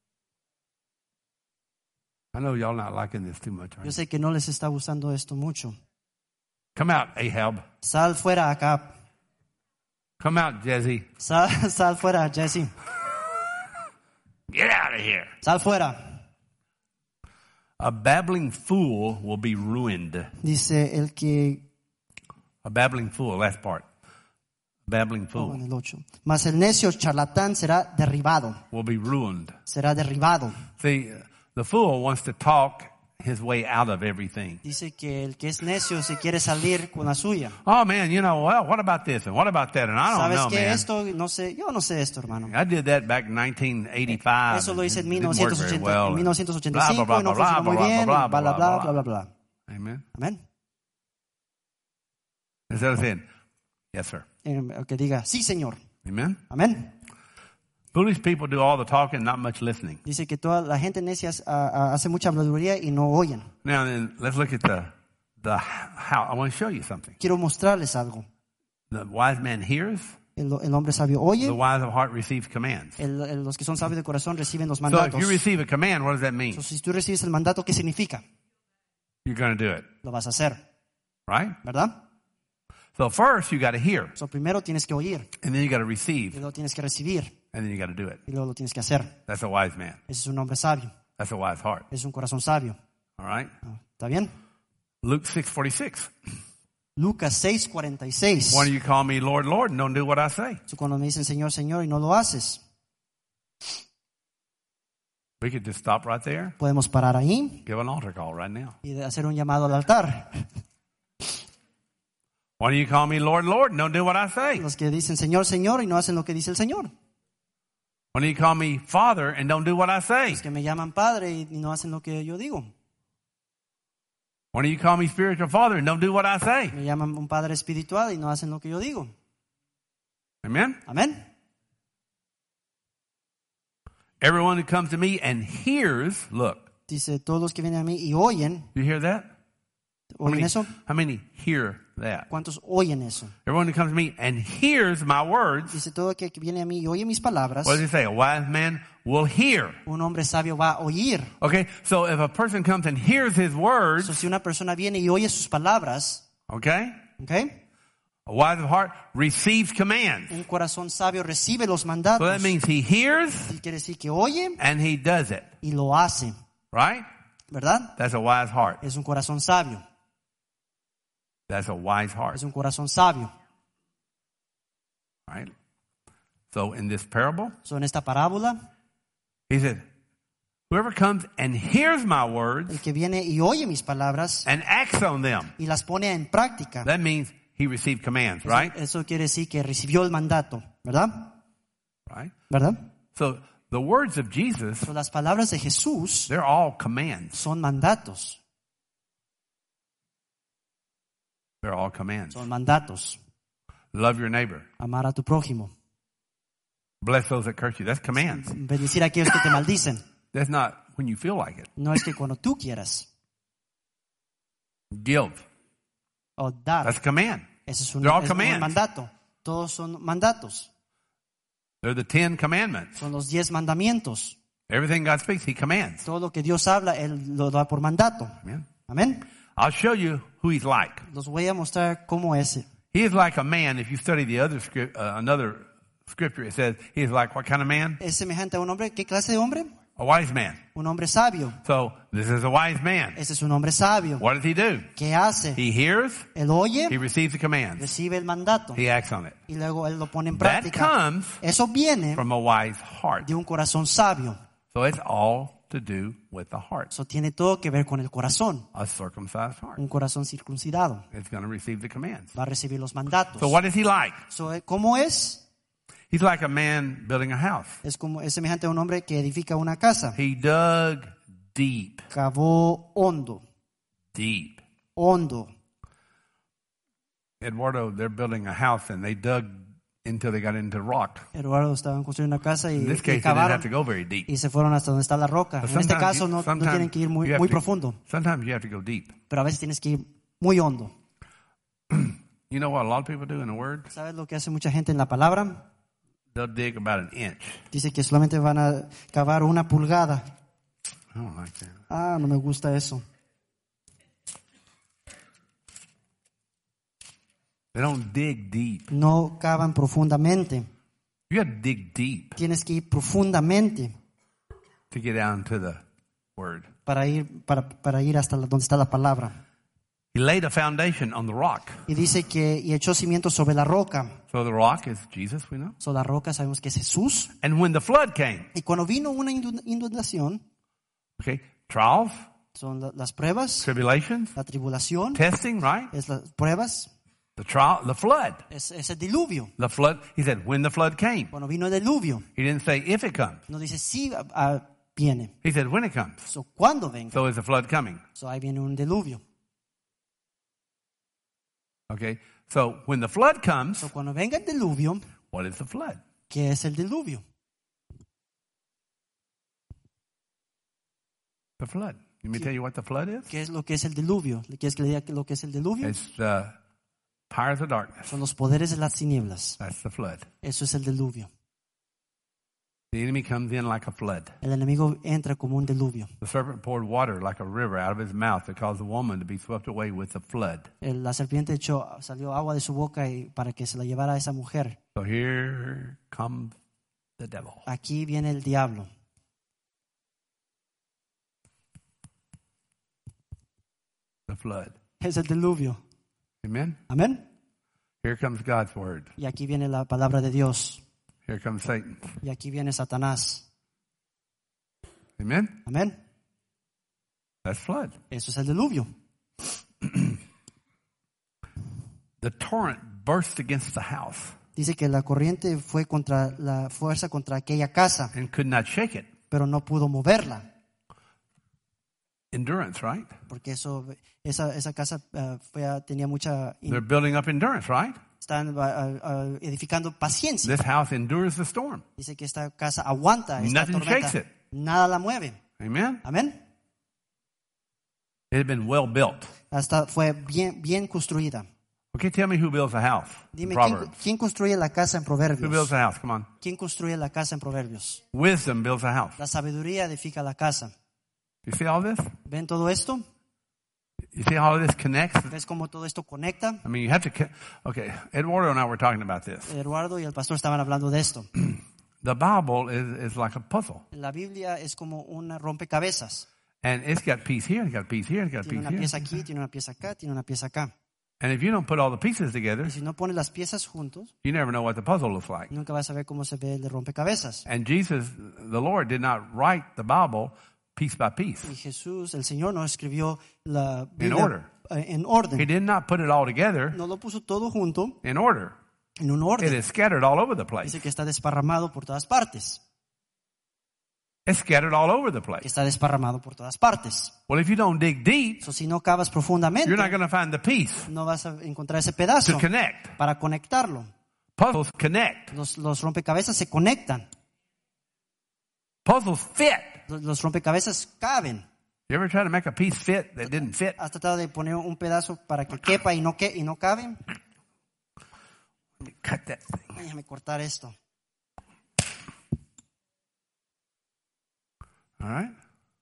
I know y'all not liking this too much, are Yo you? sé que no les está gustando esto mucho. Come out, Ahab. Sal fuera acá. Come out, Jesse. Sal, sal fuera, Jesse. Get out of here. Sal fuera. A babbling fool will be ruined. Dice el que... A babbling fool, last part. Babbling oh, fool en el ocho. Mas el necio charlatán será derribado. will be ruined. Será derribado. See, the fool wants to talk his way out of everything. Dice que el que es necio se quiere salir con la suya. Oh man, you know, well, what about this and what about that? And I don't ¿Sabes know, qué? man. Esto, no sé, yo no sé esto, hermano. I did that back in nineteen eighty-five. Eso lo hice en and it didn't work very mil novecientos ochenta, well, en and mil novecientos ochenta y blah, cinco blah, y no blah, funcionó blah, muy blah, bien, blah, bla, bla, blah, bla, blah, bla, bla. Amen. Amén. Instead of saying, yes, sir. Eh, Que diga, sí, Señor. Amen. Amén. Foolish people do all the talking, not much listening. Dice que toda la gente necia ah, ah, hace mucha habladuría y no oyen. Now then, let's look at the, the how. I want to show you something. Quiero mostrarles algo. The wise man hears. El, el hombre sabio oye. The wise of heart receives commands. El- el- los que son sabios de corazón reciben los So if mandatos. you receive a command, what does that mean? Entonces, si tú recibes el mandato, ¿qué significa? You're going to do it, Lo vas a hacer, right? ¿verdad? So first you got to hear, So, primero tienes que oír, and then you got to y receive, luego tienes que recibir, and then you got to do it. y luego lo tienes que hacer. That's a wise man. Ese es un hombre sabio, That's a wise heart. es un corazón sabio. All right? Ah, ¿Está bien? Luke six forty-six. Lucas seis cuarenta y seis. Why do you call me Lord, Lord, and don't do what I say? So, cuando me dicen Señor, Señor, y no lo haces, We could just stop right there, podemos parar ahí give an altar call right now. y de hacer un llamado al altar. Why do you call me Lord, Lord, and don't do what I say? Los que dicen Señor, Señor, y no hacen lo que dice el Señor. Why do you call me Father and don't do what I say? Los que me llaman Padre y y no hacen lo que yo digo. Why do you call me spiritual father and don't do what I say? Me llaman un Padre espiritual y no hacen lo que yo digo. Amen? Amén. Everyone who comes to me and hears, look, Dice, todos los que vienen a mí y oyen, you hear that? How ¿oyen many, eso? how many hear that? ¿Cuántos oyen eso? Everyone who comes to me and hears my words, Dice, todo el que viene a mí y oye mis palabras, what does it say? A wise man will hear. un hombre sabio va a oír. Okay, so if a person comes and hears his words, So, si una persona viene y oye sus palabras, okay, ¿ok? a wise of heart receives commands. Un corazón sabio recibe los So mandatos. that means he hears Y quiere decir que oye and he does it, y lo hace, right? ¿verdad? That's a wise heart. Es un corazón sabio. That's a wise heart, Es un corazón sabio. right? So in this parable, So, en esta parábola, he said, Whoever comes and hears my El words que viene y oye mis palabras and acts on them. y las pone en práctica. That means he received commands, Eso, right? eso quiere decir que recibió el mandato, ¿verdad? Right? ¿Verdad? So the words of Jesus, So, las palabras de Jesús they're all commands. son mandatos. They're all commands. Son mandatos. Love your neighbor. Amar a tu prójimo. Bless those that curse you. That's commands. Bendecir a aquellos que te maldicen. That's not when you feel like it. No es que cuando tú quieras. Give. O dar. That's a command. Ese es un, They're all es un commands. mandato. Todos son mandatos. They're the Ten Commandments. Son los diez mandamientos. Everything God speaks, He commands. Todo lo que Dios habla, Él lo da por mandato. Amen. Amén. I'll show you who He's like. Los voy a mostrar cómo es. He is like a man. If you study the other script, uh, another scripture, it says He is like what kind of man? Es semejante a un hombre. ¿Qué clase de hombre? A wise man. Un hombre sabio. So this is a wise man. Ese es un hombre sabio. What does he do? ¿Qué hace? He hears. Él oye, He receives the commands. recibe el mandato He acts on it. y luego él lo pone en That práctica. comes Eso viene from a wise heart. de un corazón sabio. So it's all to do with the heart. Eso tiene todo que ver con el corazón. A circumcised heart. Un corazón circuncidado It's going to receive the commands. va a recibir los mandatos. So what is he like? So, ¿cómo es? He's like a man building a house. Es como es semejante a un hombre que edifica una casa. He dug deep, Cavó hondo, deep. hondo. Eduardo, they're building a house and they dug until they got into rock. Eduardo estaban construyendo una casa y, In this y case, they didn't have cavaron to go very deep. y se fueron hasta donde está la roca. But En este sometimes caso you- no, no sometimes tienen que ir muy, you have muy to- profundo, Sometimes you have to go deep. pero a veces tienes que ir muy hondo. You know what a lot of people do in the Word? ¿Sabes lo que hace mucha gente en la palabra? They'll dig about an inch. Dice que solamente van a cavar una pulgada. I don't like that. Ah, no me gusta eso. They don't dig deep. No cavan profundamente. You have to dig deep Tienes que ir profundamente to get down to the Word. para ir, para, para ir hasta la- donde está la palabra. He laid a foundation on the rock. Y dice que y echó cimientos sobre la roca. So the rock is Jesus, we know. So, la roca sabemos que es Jesús. And when the flood came, Y cuando vino una inund- inundación, okay, trials, son la- las pruebas, tribulations, la tribulación, testing, right? es las pruebas, The trial, the flood. es, es el diluvio. The flood, he said, when the flood came. Cuando vino el diluvio, He didn't say if it comes. no dice si ah, ah, viene. He said when it comes. So, cuando venga. So is the flood coming. So, ahí viene un diluvio. Okay? So when the flood comes, So, cuando venga el diluvio, what is the flood? ¿qué es el diluvio? The flood. Let me tell you what the flood is. ¿Qué es lo que es el diluvio? ¿Le quieres que le diga lo que es el diluvio? It's the powers of darkness. Son los poderes de las tinieblas. That's the flood. Eso es el diluvio. The enemy comes in like a flood. El enemigo entra como un diluvio. The serpent poured water like a river out of his mouth to cause the woman to be swept away with the flood. El- La serpiente echó, salió agua de su boca y para que se la llevara a esa mujer. So here comes the devil. Aquí viene el diablo. The flood. Es el diluvio. Amen? Amén. Here comes God's word. Y aquí viene la palabra de Dios. Here comes Satan. Y aquí viene Satanás. Amen? Amén. That's flood. Eso es el diluvio. The torrent burst against the house Dice que la corriente fue contra la fuerza contra aquella casa, and could not shake it. pero no pudo moverla. Endurance, right? Porque eso, esa, esa casa ah, fue, tenía mucha... They're building up endurance, right? Están ah, ah, edificando paciencia. This house endures the storm. Dice que esta casa aguanta esta Nothing tormenta. shakes it. Nada la mueve. Amen? Amén. It had been well built. Hasta fue bien, bien construida. Okay, tell me who builds a house. in Dime, ¿quién, Proverbs. quién construye la casa en Who builds Proverbios? a house? Come on. ¿Quién construye la casa en Proverbios? Wisdom builds a house. La sabiduría edifica la casa. You see all this? ¿Ven todo esto? You see how this connects? ¿Ves cómo todo esto conecta? I mean, you have to. co- Okay, Eduardo and I were talking about this. Eduardo y el pastor estaban hablando de esto. The Bible is, is like a puzzle, La Biblia es como un rompecabezas. and it's got piece here, it's got a piece here, it's got a Tiene piece una here. pieza aquí, tiene una pieza acá, tiene una pieza acá. And if you don't put all the pieces together, Y si no pones las piezas juntos, you never know what the puzzle looks like. nunca vas a ver cómo se ve el rompecabezas. And Jesus, the Lord, did not write the Bible piece by piece, Y Jesús, el Señor, no escribió la in Biblia order. eh, en He orden. did not put it all together No lo puso todo junto in order. en un It orden. is scattered all over the place. Dice que está desparramado por todas partes. It's scattered all over the Que place. está desparramado por todas partes. Well, if you don't dig deep, So, si no cavas profundamente, you're not going to find the piece no vas a encontrar ese pedazo to connect. para conectarlo. Puzzles connect. Los, los rompecabezas se conectan. Puzzles fit. Los, los rompecabezas caben. You ever try to make a piece fit that didn't fit? ¿Has tratado de poner un pedazo para que quepa y no, que, y no cabe? Let me cut that thing. Déjame cortar esto. All right?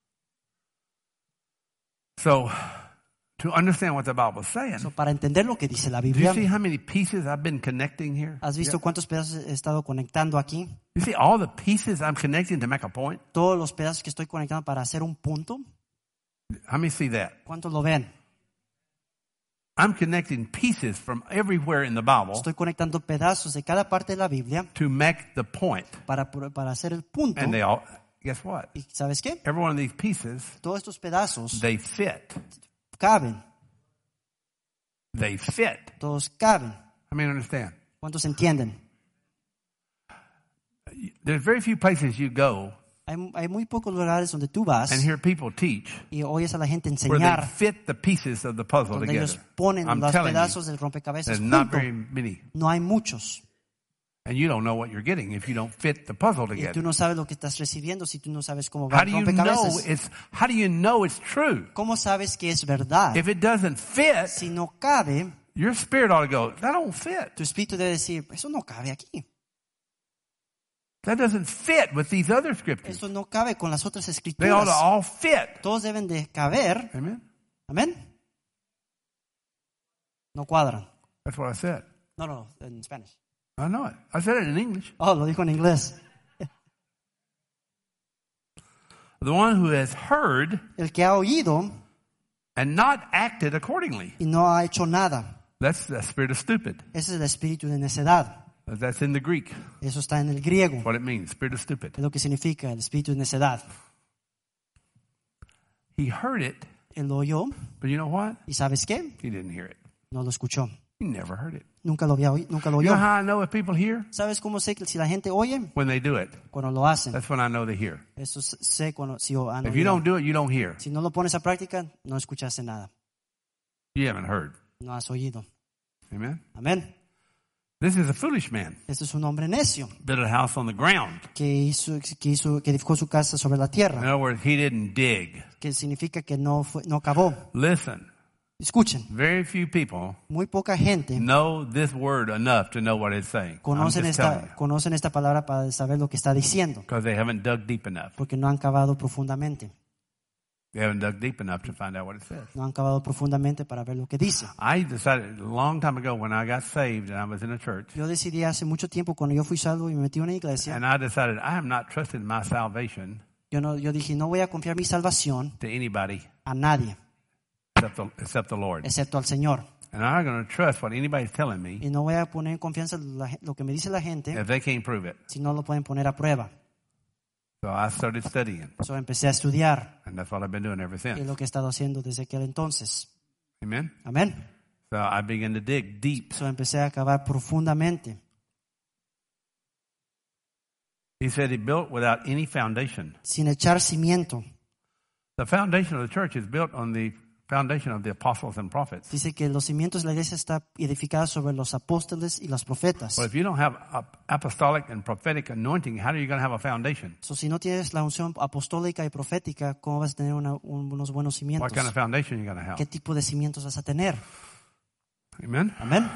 So, to understand what the Bible's saying, So, para entender lo que dice la do you Biblia, see how many pieces I've been connecting here? ¿has visto cuántos pedazos he estado conectando aquí? You see all the pieces I'm connecting to make a point? Todos los pedazos que estoy conectando para hacer un punto. How many see that? ¿Cuántos lo ven? I'm connecting pieces from everywhere in the Bible Estoy conectando pedazos de cada parte de la Biblia to make the point. para, para hacer el punto. And they all, guess what? ¿Y sabes qué? Every one of these pieces, Todos estos pedazos they fit. caben. They fit. Todos caben. I mean, understand. ¿Cuántos entienden? There's very few places you go Hay, hay muy pocos lugares donde tú vas and hear people teach y oyes a la gente where they enseñar fit the pieces of the puzzle donde together. ellos ponen I'm los telling pedazos you, del rompecabezas there's not juntos. very many. No hay muchos. And you don't know what you're getting if you don't fit the puzzle Y tú together. no sabes lo que estás recibiendo si tú no sabes cómo va How el do you know rompecabezas. it's, how do you know it's true? ¿Cómo sabes que es verdad? If it doesn't fit, Si no cabe, your spirit ought to go, that don't fit. tu espíritu debe decir, eso no cabe aquí. That doesn't fit with these other scriptures. Eso no cabe con las otras They ought escrituras. to all fit. Todos deben de caber. Amen? Amén. No cuadran. That's what I said. No, no, en Spanish. I know it. I said it in English. Oh, lo dijo en inglés. The one who has heard El que ha oído and not acted accordingly. y no ha hecho nada. That's the spirit of stupid. Ese es el espíritu de necedad. That's in the Greek. Eso está en el griego. What it means, spirit of stupid. Es lo que significa el espíritu de necedad. He heard it, Él lo oyó but you know what? y ¿sabes qué? He didn't hear it. No lo escuchó. He never heard it. Nunca lo había oído, nunca lo You oyó. know how I know if people hear? ¿Sabes cómo sé que si la gente oye? When they do it. Cuando lo hacen. That's when I know they hear. Eso sé cuando si han If you oído. don't do it, you don't hear. Si no lo pones a práctica, no escuchaste nada. You haven't heard. No has oído. Amen? Amén. This is a foolish man. Este es un hombre necio Built a house on the ground. que hizo, que hizo, que edificó su casa sobre la In tierra, other words, he didn't dig. que significa que no fue, no cavó. Listen, Escuchen, very few people muy poca gente know this word enough to know what it's saying. I'm conocen just telling esta, you. conocen esta palabra para saber lo que está diciendo, Because they haven't dug deep enough. porque no han cavado profundamente. They haven't dug deep enough to find out what it says. No han cavado profundamente para ver lo que dice. I decided a long time ago when I got saved and I was in a church, Yo decidí hace mucho tiempo cuando yo fui salvo y me metí en una iglesia, and I decided I am not trusting my salvation yo, no, yo dije, no voy a confiar mi salvación to anybody a nadie, except the, except the Lord. excepto al Señor. And I'm not going to trust what anybody's telling me Y no voy a poner en confianza la gen- lo que me dice la gente if they can't prove it. si no lo pueden poner a prueba. So I started studying, So empecé a estudiar, and that's what I've been doing ever y es since. lo que he estado haciendo desde aquel entonces. Amen? Amén. So I began to dig deep. So empecé a cavar profundamente. He said he built without any foundation. Sin echar cimiento. The foundation of the church is built on the foundation of the apostles and prophets. Dice que los cimientos de la iglesia están edificados sobre los apóstoles y los profetas. Well, if you don't have a apostolic and prophetic anointing, how are you going to have a foundation? So, si no tienes la unción apostólica y profética, ¿cómo vas a tener una- un- unos buenos What cimientos? kind of foundation are you going to ¿Qué have? tipo de cimientos vas a tener? Amen? Amén.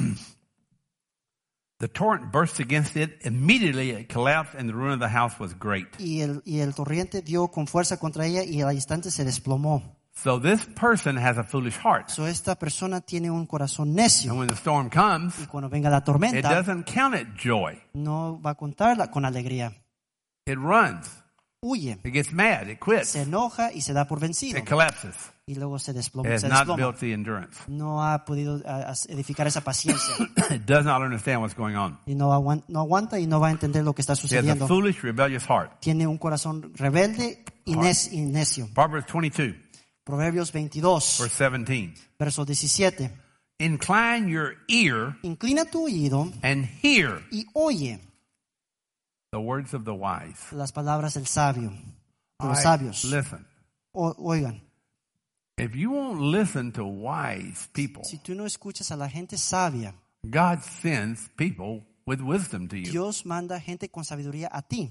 The torrent burst against it. Immediately it collapsed, and the ruin of the house was great. Y el, y el torrente dio con fuerza contra ella y al instante se desplomó. So this person has a foolish heart. So, esta persona tiene un corazón And necio. when the storm comes, Y cuando venga la it tormenta, doesn't count it joy. no va a contarla con alegría. It runs. huye, It gets mad. It quits. se enoja y se da por vencido. It collapses. Y luego se It desploma. has Se not desploma. built the endurance. No ha podido a- a- edificar esa paciencia. It does not understand what's going on. Y no aguanta, no aguanta y no va a entender lo que está He has a sucediendo. foolish, rebellious heart. Tiene un corazón rebelde y, nec- y necio. Proverbs twenty-two, Proverbios veintidós, verse seventeen. verso diecisiete. Incline your ear Inclina tu oído and hear y oye the words of the wise. las palabras del sabio, de los I- sabios. Listen. O- oigan, If you won't listen to wise people, si tú no escuchas a la gente sabia, God sends people with wisdom to you. Dios manda gente con sabiduría a ti.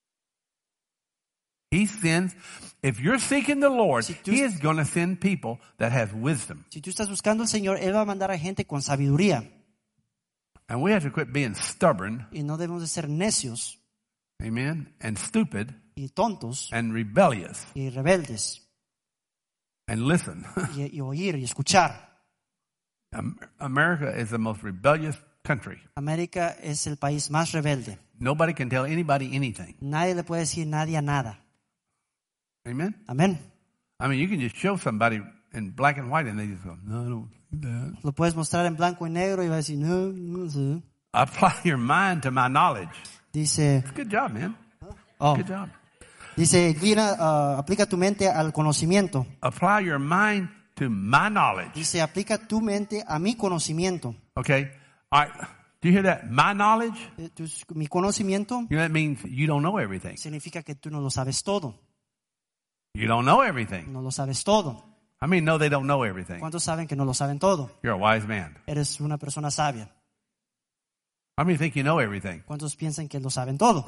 He sends, if you're seeking the Lord, Si tú- He is going to send people that has wisdom. Si tú estás buscando al Señor, Él va a mandar a gente con sabiduría. And we have to quit being stubborn, Y no debemos de ser necios amen, and stupid y tontos and rebellious y rebeldes and listen. y, y oír y escuchar. Am- America is the most rebellious country. América es el país más rebelde. Nobody can tell anybody anything. Nadie le puede decir nadie a nada. Amen? Amén. I mean, you can just show somebody in black and white and they just go, no, I don't see that. Lo puedes mostrar en blanco y negro y va a decir, no, no sé. Apply your mind to my knowledge. Dice, Good job, man. oh, Good job. dice, inclina, ah, aplica tu mente al conocimiento. Apply your mind to my knowledge. Dice, aplica tu mente a mi conocimiento. Okay? All right. Do you hear that? My knowledge? Eh, tu- Mi conocimiento You know, that means you don't know everything. significa que tú no lo sabes todo. You don't know everything. No lo sabes todo. I mean, no, they don't know everything. ¿Cuántos saben que no lo saben todo? You're a wise man. Eres una persona sabia. How many think you know everything? ¿Cuántos piensan que lo saben todo?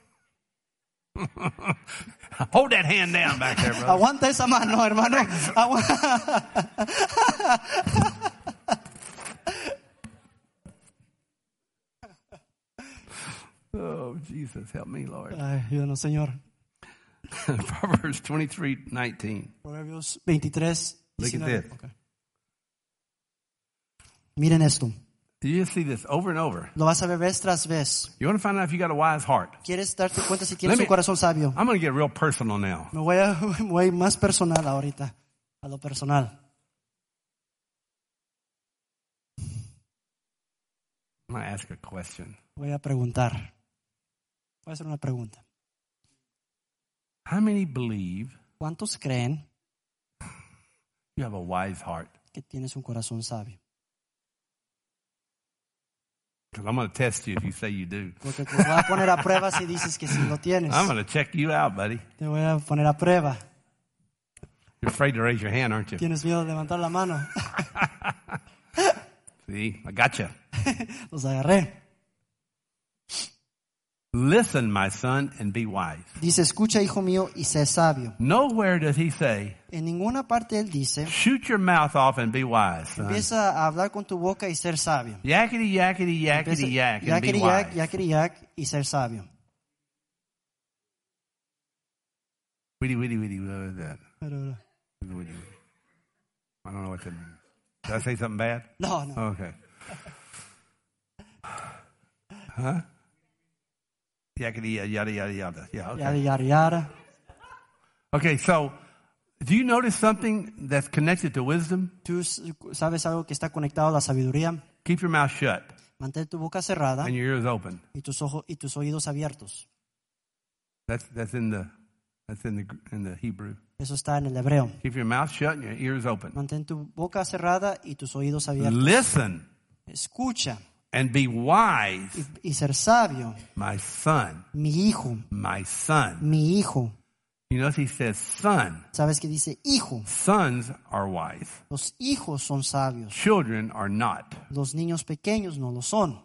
Hold that hand down back there, brother. Aguanta esa mano, hermano. Agu- Oh, Jesus, help me, Lord. Ay, ayúdanos, Señor. Proverbs twenty-three nineteen. Proverbios veintitrés, Look at diecinueve. this. Ok. Miren esto. You just see this over and over. Lo vas a ver vez tras vez. You want to find out if you got a wise heart? ¿Quieres darte cuenta si tienes Let me- un corazón sabio? I'm going to get real personal now. Me voy a, me voy a ir más personal ahorita. A lo personal. I'm going to ask a question. Voy a preguntar. Voy a hacer una pregunta. How many believe ¿Cuántos creen you have a wise heart? que tienes un corazón sabio? Because I'm going to test you if you say you do. Porque te voy a poner a prueba si dices que sí lo tienes. I'm going to check you out, buddy. Te voy a poner a prueba. You're afraid to raise your hand, aren't you? ¿Tienes miedo de levantar la mano? See, I got you. Los agarré. Listen, my son, and be wise. Dice, escucha, hijo mío, y sé sabio. Nowhere does he say, En ninguna parte él dice, shoot your mouth off and be wise, son. empieza a hablar con tu boca y ser sabio. Yakety, yakety, Empieza, yakety, yak, and be yakety yak, wise. yakety yak, y ser sabio. Weedy, weedy, weedy, what is that? Pero, Weedy, weedy, weedy. I don't know what that means. Did I say something bad? no, no. Okay. Huh? Yakety, yada, yada, yada. Yeah, okay. Yara, yara, yara. Okay, so do you notice something that's connected to wisdom? Tú sabes algo que está conectado a la sabiduría. Keep your mouth shut Mantén tu boca cerrada and your ears open. y tus ojos y tus oídos abiertos. That's that's in the that's in the in the Hebrew. Eso está en el hebreo. Keep your mouth shut and your ears open. Mantén tu boca cerrada y tus oídos abiertos. Listen Escucha and be wise, y, y ser sabio. my son, Mi hijo, my son. mi hijo. You notice he says son. ¿Sabes que dice hijo? Sons are wise. Los hijos son sabios. Children are not. Los niños pequeños no lo son.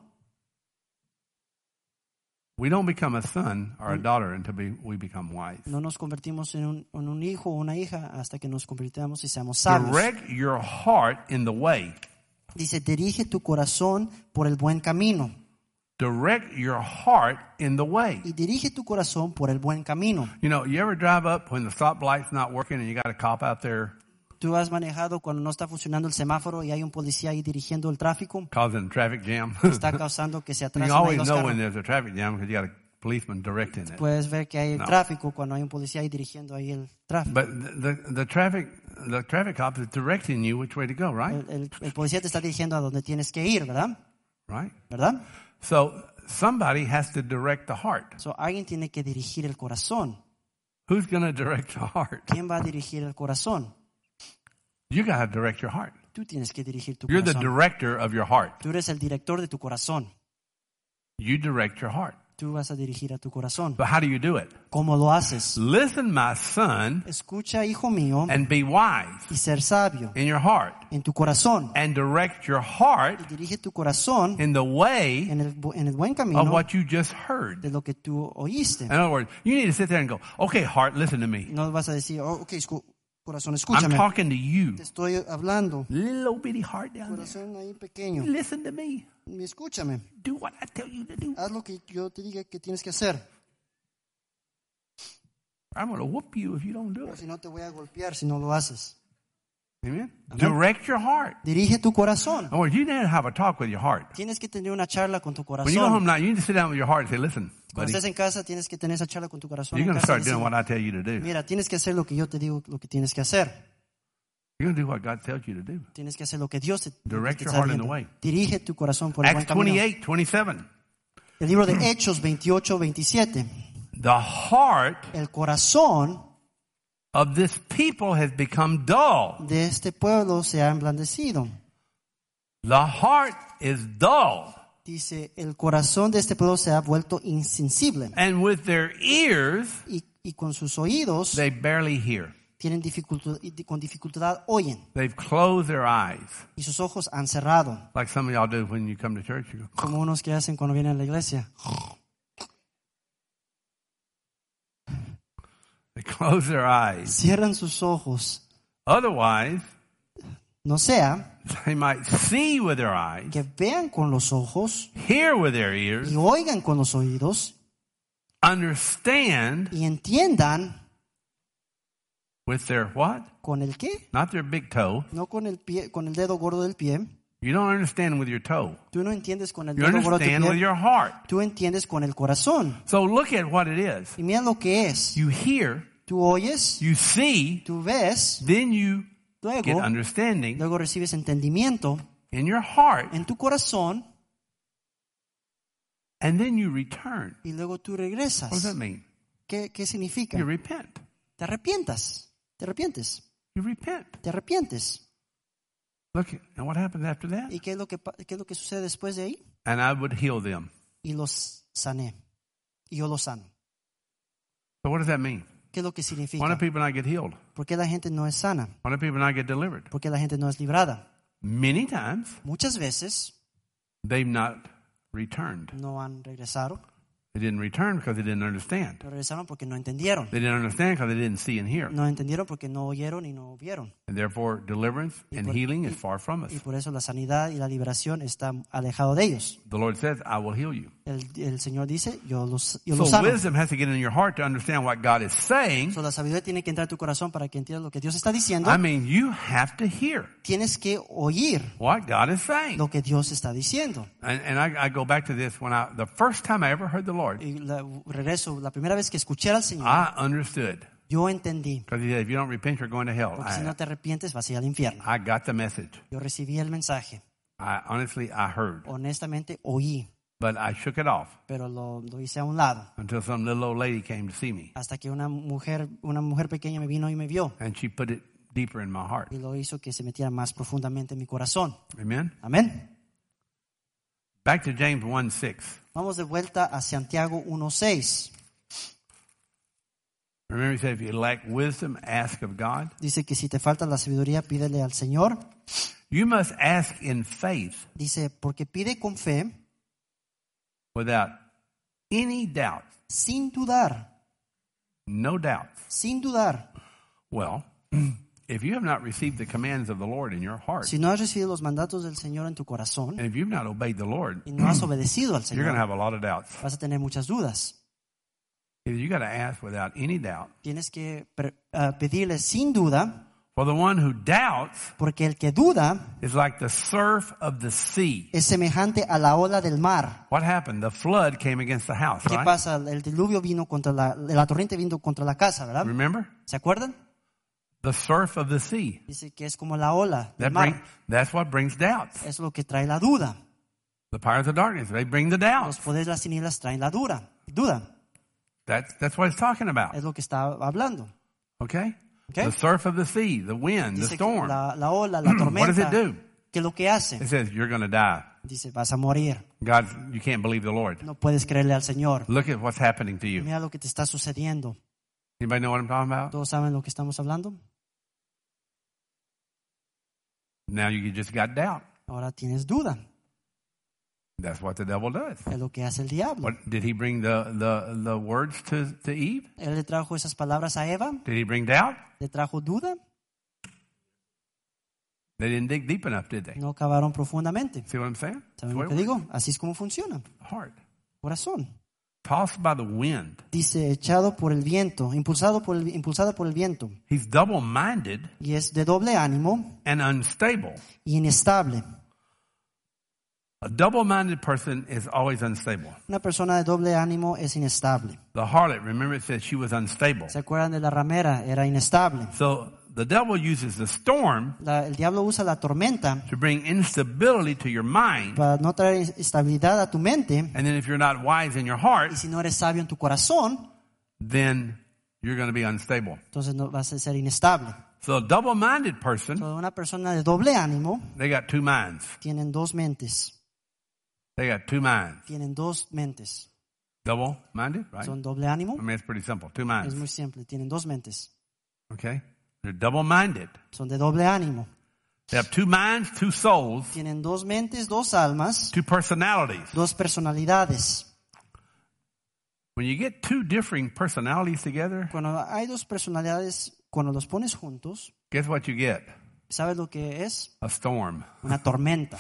We don't become a son or a daughter until we, we become wise. No nos convertimos en un, en un hijo o una hija hasta que nos convirtamos y seamos sabios. Direct your heart in the way. Dice, dirige tu corazón por el buen camino. Direct your heart in the way. Y dirige tu corazón por el buen camino. You know, you ever drive up when the stoplight's not working and you got a cop out there Tú has manejado cuando no está funcionando el semáforo y hay un policía ahí dirigiendo el tráfico. causing a traffic jam? Está causando que se You atrasen ahí always los know when carros. there's a traffic jam because you got a policeman directing it. Puedes ver que hay No. tráfico cuando hay un policía ahí dirigiendo ahí el tráfico. But the, the, the traffic the traffic cop is directing you which way to go, right? El, el- el policía te está dirigiendo a donde tienes que ir, ¿verdad? Right? ¿Verdad? So somebody has to direct the heart. So, alguien tiene que dirigir el corazón. Who's going to direct the heart? ¿Quién va a dirigir el corazón? You got to direct your heart. Tú tienes que dirigir tu You're the corazón. director of your heart. Tú eres el director de tu corazón. You direct your heart. Tú vas a dirigir a tu corazón. But how do you do it? ¿Cómo lo haces? Listen, my son, Escucha, hijo mío, and be wise y ser sabio in your heart, en tu corazón. and direct your heart Y dirige tu corazón in the way en el, bu- en el buen of camino what you just heard. de lo que tú oíste. In other words, you need to sit there and go, okay, heart, listen to me. No vas a decir, oh, ok, escu- corazón, I'm escúchame. talking to you. Te estoy hablando. Little bitty heart down there. Corazón ahí pequeño. Listen to me. Y escúchame. Do what I tell you to do. Haz lo que yo te diga que tienes que hacer. I'm going to whoop you if you don't do O it. si no, te voy a golpear si no lo haces. Amen? Amen. Direct your heart. Dirige tu corazón. In other words, you need to have a talk with your heart. Tienes que tener una charla con tu When you go home corazón. now, you need to sit down with your heart and say, listen, Cuando buddy, estés en casa, tienes que tener esa charla con tu corazón. you're en going to casa y start doing decir, what I tell you to do. mira, tienes que hacer lo que yo te digo, lo que tienes que hacer. You're going to do what God tells you to do. Tienes que hacer lo que Dios te, Direct te your está heart in diciendo. the way. Dirige tu corazón por el buen Acts camino. twenty-eight, twenty-seven. El libro de Hechos veintiocho, veintisiete. The heart El corazón of this people has become dull. de este pueblo se ha emblandecido. The heart is dull. Dice, el corazón de este pueblo se ha vuelto insensible. And with their ears, Y, y con sus oídos they barely hear. tienen dificultad, y con dificultad oyen. They've closed their eyes. Y sus ojos han cerrado. Like some of y'all do when you come to church. You go, Como unos que hacen cuando vienen a la iglesia. they close their eyes. Cierran sus ojos. Otherwise, No sea they might see with their eyes, que vean con los ojos hear with their ears, y oigan con los oídos understand y entiendan with their what? con el qué, Not their big toe. no con el pie, con el dedo gordo del pie. You don't understand with your toe. Tú no entiendes con el You dedo gordo del understand with pie. your heart. Tú entiendes con el corazón. So look at what it is. Y mira lo que es. You hear, Tú oyes, you see, tú ves, then you get luego, understanding luego recibes entendimiento in your heart, en tu corazón and then you return. y luego tú What does regresas. that mean? ¿Qué, qué significa? You repent. Te arrepientas. Te arrepientes. You repent. Te arrepientes. Look, and what happens after that? ¿Y qué es lo que, pa- qué es lo que sucede después de ahí? And I would heal them. Y los sané. Y yo los sano. So what does that mean? ¿Qué es lo que Why significa? do people not get healed? ¿Por qué la gente no es sana? Why do people not get delivered? ¿Por qué la gente no es librada? Many times Muchas veces they've not returned. no han regresado. They didn't return because they didn't understand. No regresaron porque no entendieron. They didn't understand because they didn't see and hear. No entendieron porque no oyeron y no vieron. And therefore, deliverance and por- healing y- is far from us. Y por eso la sanidad y la liberación están alejados de ellos. The Lord says, I will heal you. El, el Señor dice, yo los, yo So los sano. wisdom has to get in your heart to understand what God is saying. So, la sabiduría tiene que entrar a tu corazón para que entiendas lo que Dios está diciendo. I mean, you have to hear Tienes que oír what God is saying. lo que Dios está diciendo. And, and I, I go back to this when I, the first time I ever heard the Lord, Y la- regreso, la primera vez que escuché al Señor, I understood. yo entendí. Because he said, if you don't repent, you're going to hell. Porque si no I, te arrepientes, vas a ir al infierno. I got the message. Yo recibí el mensaje. I honestly, I heard. Honestamente, oí. But I shook it off Pero lo, lo hice a un lado. until some little old lady came to see me. Hasta que una mujer, una mujer pequeña me vino y me vio. And she put it deeper in my heart. Y lo hizo que se metiera más profundamente en mi corazón. Amen? Amén. Back to James one six. Vamos de vuelta a Santiago uno seis. Remember, he said, if you lack wisdom, ask of God. Dice que si te falta la sabiduría, pídele al Señor. You must ask in faith Dice, porque pide con fe, without any doubt. sin dudar, No doubt. sin dudar. Well, if you have not received the commands of the Lord in your heart, Si no has recibido los mandatos del Señor en tu corazón and if you've not obeyed the Lord, y no has obedecido al you're going to Señor, have a lot of doubts. vas a tener muchas dudas. You got to ask without any doubt, Tienes que pre- uh, pedirle sin duda, For the one who doubts Porque el que duda is like the surf of the sea. es semejante a la ola del mar. What happened? The flood came against the house, ¿Qué right? pasa? El diluvio vino contra la, la torrente vino contra la casa, ¿verdad? Remember? ¿Se acuerdan? The surf of the sea. Dice que es como la ola del That bring, mar. that's what brings doubts. Es lo que trae la duda. The powers of darkness, they bring the Los doubts. poderes de las tinieblas traen la dura, duda. That's, that's what it's talking about. Es lo que está hablando. Okay? Okay. The surf of the sea, the wind, the Dice que storm. la, la ola, la What does it tormenta, do? ¿qué es lo que hace? It says you're going to die. Dice, vas a morir. God, you can't believe the Lord. No puedes creerle al Señor. Look at what's happening to you. Mira lo que te está sucediendo. Anybody know what I'm talking about? ¿Todos saben lo que estamos hablando? Now you just got doubt. Ahora tienes duda. That's what the devil does. Es lo que hace el diablo. What did he bring the the the words to to Eve? Él le trajo esas palabras a Eva. Did he bring doubt? Le trajo duda. They didn't dig deep enough, did they? No cavaron profundamente. See what I'm saying? ¿Saben That's lo the que way it digo? Así es como funciona. works. Heart. Corazón. Tossed by the wind. Dice, echado por el viento, impulsado por el, impulsado por el viento. He's double-minded Y es de doble ánimo and unstable. y inestable. A double-minded person is always unstable. Una persona de doble ánimo es inestable. The harlot, remember it said she was unstable. ¿Se acuerdan de la ramera? Era inestable. So the devil uses the storm La- el diablo usa la tormenta to bring instability to your mind. para no traer estabilidad a tu mente. And then if you're not wise in your heart, Y si no eres sabio en tu corazón, then you're going to be unstable. entonces no vas a ser inestable. So a double-minded person, Entonces, una persona de doble ánimo they got two minds. tienen dos mentes. They got two minds. Tienen dos mentes. Double-minded, right? Son doble ánimo. I mean, it's pretty simple. Two Es minds. muy simple. Tienen dos mentes. Okay? They're double-minded. Son de doble ánimo. They have two minds, two souls, Tienen dos mentes, dos almas, two personalities. dos personalidades. When you get two differing personalities together, Cuando hay dos personalidades, cuando los pones juntos, guess what you get? ¿sabes lo que es? A storm. Una tormenta.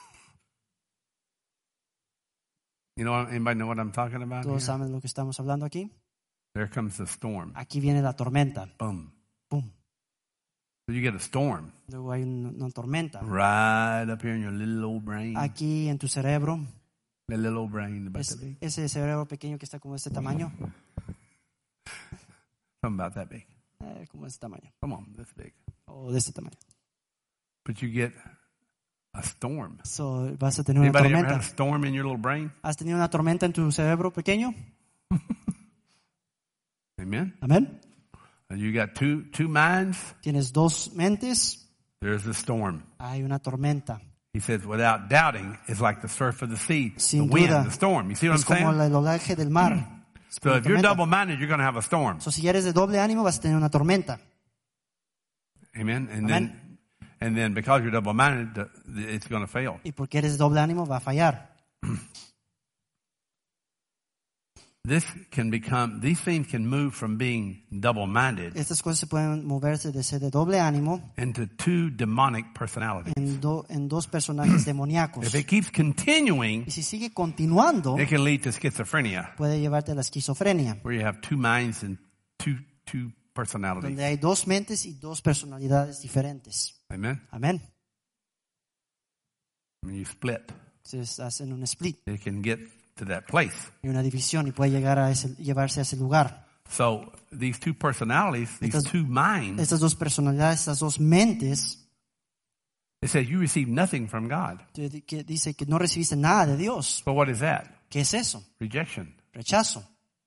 You know, anybody know what I'm talking about ¿Todos here? saben lo que estamos hablando aquí? There comes the storm. Aquí viene la tormenta. Boom. ¡Pum! So you get a storm Luego hay una, una tormenta. right up here in your little old brain. Aquí en tu cerebro, The little old brain. About es- that big. ese cerebro pequeño que está como de este tamaño. Something about that big. Eh, como de este tamaño. Come on, this big. O de este tamaño. But you get a storm. So, vas a tener una Anybody ever had a tormenta. storm in your little brain? ¿Has tenido una tormenta en tu cerebro pequeño? Amen. Amén. And you got two two minds. Tienes dos mentes, There's a storm. hay una tormenta. He says, without doubting, it's like the surf of the sea, Sin the wind, duda. the storm. You see what Es I'm como saying? el oleaje del mar. Es como So una if you're tormenta. double-minded, you're going to have a storm. So, si eres de doble ánimo, vas a tener una tormenta. Amen. And Amen. then, and then because you're double-minded, the- the- it's going to fail. Y porque eres de doble ánimo, va a fallar. This can become, these things can move from being double-minded Estas cosas se pueden moverse de ser de doble ánimo into two demonic personalities. en, do- en dos personajes demoníacos. If it keeps continuing, Y si sigue continuando, it can lead to schizophrenia, puede llevarte a la esquizofrenia, where you have two minds and two two personalities. donde hay dos mentes y dos personalidades diferentes. Amen. Amén. When you split, Entonces hacen un split it can get to that place. y una división y puede llegar a ese, llevarse a ese lugar. So these two personalities, these Estas- two minds, Estas dos personalidades, estas dos mentes, it says you receive nothing from God. te- que dice que no recibiste nada de Dios. But what is that? ¿Qué es eso? Rejection. Rechazo.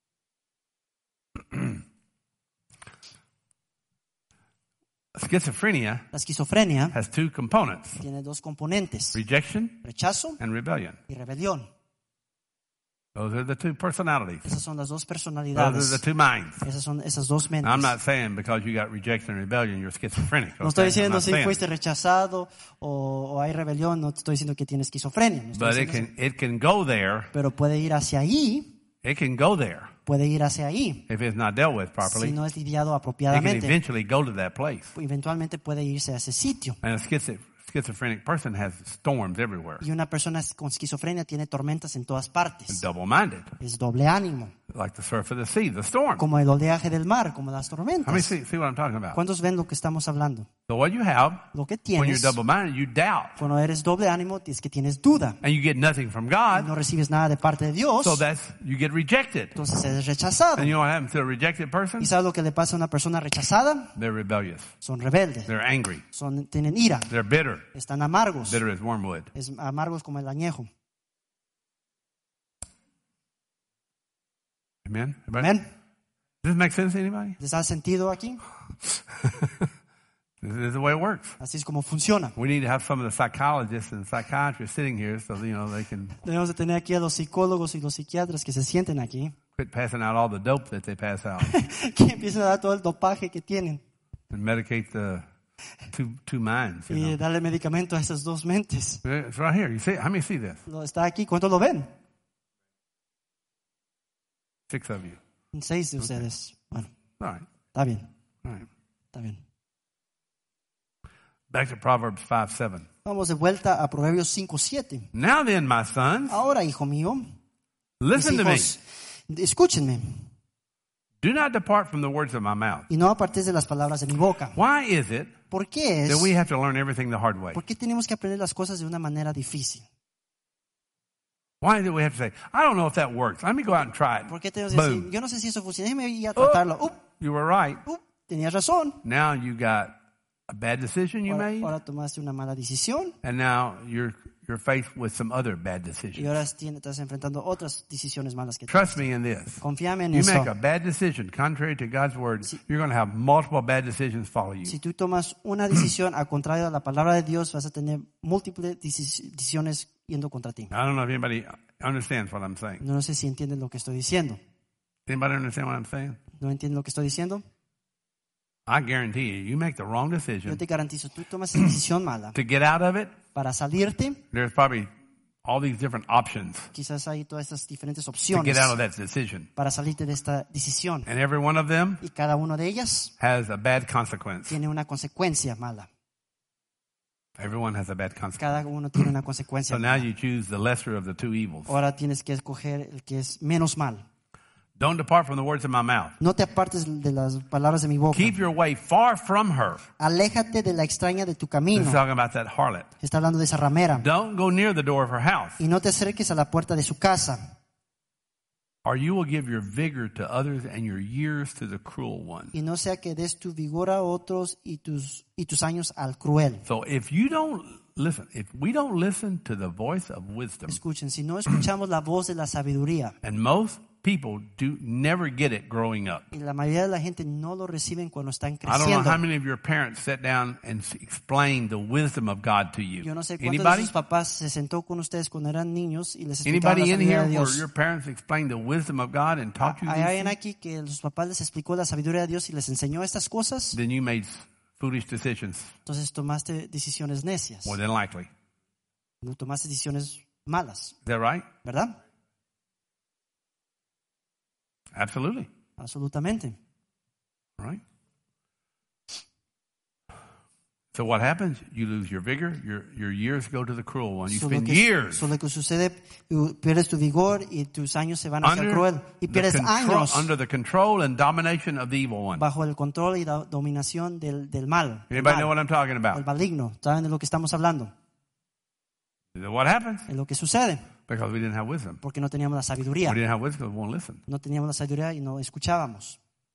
Schizophrenia La esquizofrenia has two components, tiene dos componentes, rejection rechazo and rebellion. y rebelión. Those are the two personalities. Esas son las dos Those are personalidades. the two minds. Esas son esas dos mentes. I'm not saying because you got rejection and rebellion, you're schizophrenic. No estoy okay? I'm diciendo not si saying. fuiste rechazado o, o hay rebelión, no te estoy diciendo que tienes esquizofrenia. No estoy But it diciendo can, it can go there. eso. Pero puede ir hacia ahí, It can go there puede ir hacia ahí, if it's not dealt with properly. si no es lidiado It can apropiadamente. eventually go to that place. Eventualmente puede irse a ese sitio. And a schizo- schizophrenic person has storms everywhere. Y una persona con esquizofrenia tiene tormentas en todas partes. Double-minded. Es doble ánimo. like the surf of the sea, the storm. como el oleaje del mar, como las Let me tormentas. see, see what I'm talking about. ¿Cuántos ven lo que estamos hablando? So what you have, Lo que when you're tienes, double-minded, you doubt. cuando eres doble ánimo, es que tienes duda. And you get nothing from Y God, no recibes nada de parte de Dios, so that's, you get rejected. entonces eres rechazado. And you know what happens to a rejected person? ¿Y sabes lo que le pasa a una persona rechazada? They're rebellious. Son rebeldes, They're angry. son, tienen ira, They're bitter. están amargos, Bitter as wormwood. es amargos como el añejo. Amen? Everybody? Amén. Does this make sense to anybody? ¿Les da sentido aquí? This is the way it works. Así es como funciona. We need to have some of the psychologists and psychiatrists sitting here so, you know, they can Debemos de tener aquí a los psicólogos y los psiquiatras que se sienten aquí, quit passing out all the dope that they pass out que empiecen a dar todo el dopaje que tienen and medicate the two, two minds, you y know. darle medicamento a esas dos mentes. It's right here. You see, how many see this? Lo está aquí. ¿Cuántos lo ven? Six of you. Seis de ustedes. Bueno, All right. está bien, All right. está bien. Back to Proverbs five seven. Vamos de vuelta a Proverbios cinco siete. Now then, my sons, Ahora, hijo mío, listen mis to me. hijos, escúchenme Do not depart from the words of my mouth. y no apartes de las palabras de mi boca. Why is it ¿Por qué es? that we have to learn everything the hard way? ¿Por qué tenemos que aprender las cosas de una manera difícil? Why do we have to say, I don't know if that works. Let me go out and try it. ¿Por qué tenemos que decir, Boom. yo no sé si eso funciona, déjeme ir a Oh, tratarlo? Up, you were right. up, tenías razón. Now you got a bad decision you Ahora, made, ahora tomaste una mala decisión and now you're you're faced with some other bad y decisions. ahora tienes- estás enfrentando otras decisiones malas que Trust tienes. me in this. Confíame en You eso. make a bad decision contrary to God's word, you're going to have multiple bad decisions follow you. Si tú tomas una decisión al contrario a la palabra de Dios, vas a tener múltiples deci- decisiones yendo contra ti. I don't know if anybody understands what I'm saying. No sé si entienden lo que estoy diciendo. Anybody understand what I'm saying? ¿No entienden lo que estoy diciendo? I guarantee you, you make the wrong Yo decision te garantizo, tú tomas esa decisión mala to get out of it. para salirte. There's probably all these different options Quizás hay todas estas diferentes to opciones get out of that decision, para salirte de esta decisión. and every one of them Y cada una de ellas has a bad consequence. tiene una consecuencia mala. Everyone has a bad consequence. Cada uno tiene una consecuencia So now mala. you choose the lesser of the two evils. Ahora tienes que escoger el que es menos mal. Don't depart from the words of my mouth. No te apartes de las palabras de mi boca. Keep your way far from her. Aléjate de la extraña de tu This camino. is talking about that harlot. Está hablando de esa ramera. Don't go near the door of her house, Y no te acerques a la puerta de su casa. or you will give your vigor to others and your years to the cruel one. Y no sea que des tu vigor a otros y tus, y tus años al cruel. So if you don't listen, if we don't listen to the voice of wisdom, Escuchen, si no escuchamos la voz de la sabiduría, and most people do never get it growing up. y la mayoría de la gente no lo reciben cuando están I don't know creciendo. how many of your parents sat down and s- explained the wisdom of God to you. Yo no sé cuántos de Anybody? sus papás se sentó con ustedes cuando eran niños y les explicaban Anybody la in sabiduría here de where Dios. your parents explained the wisdom of God and taught you ¿Hay these alguien things? aquí que sus papás les explicó la sabiduría de Dios y les enseñó estas cosas? Then you made foolish decisions, Entonces tomaste decisiones necias. more than likely. No tomaste decisiones malas, Is that right? ¿verdad? Absolutely. Absolutamente. All right. So what happens? You lose your vigor. Your your years go to the cruel one. You So lo, spend que, years so lo que sucede, uh, pierdes tu vigor y tus años se van hacia el under cruel. Y the, pierdes control, años under the control and domination of the evil one. bajo el control y la dominación del, del mal. del Anybody mal, know what I'm talking el about? maligno. ¿Saben de lo que estamos hablando? What happens? Es lo que sucede. Because we didn't have wisdom. Porque no teníamos la sabiduría. We didn't have wisdom. We won't listen. No teníamos la sabiduría y no escuchábamos.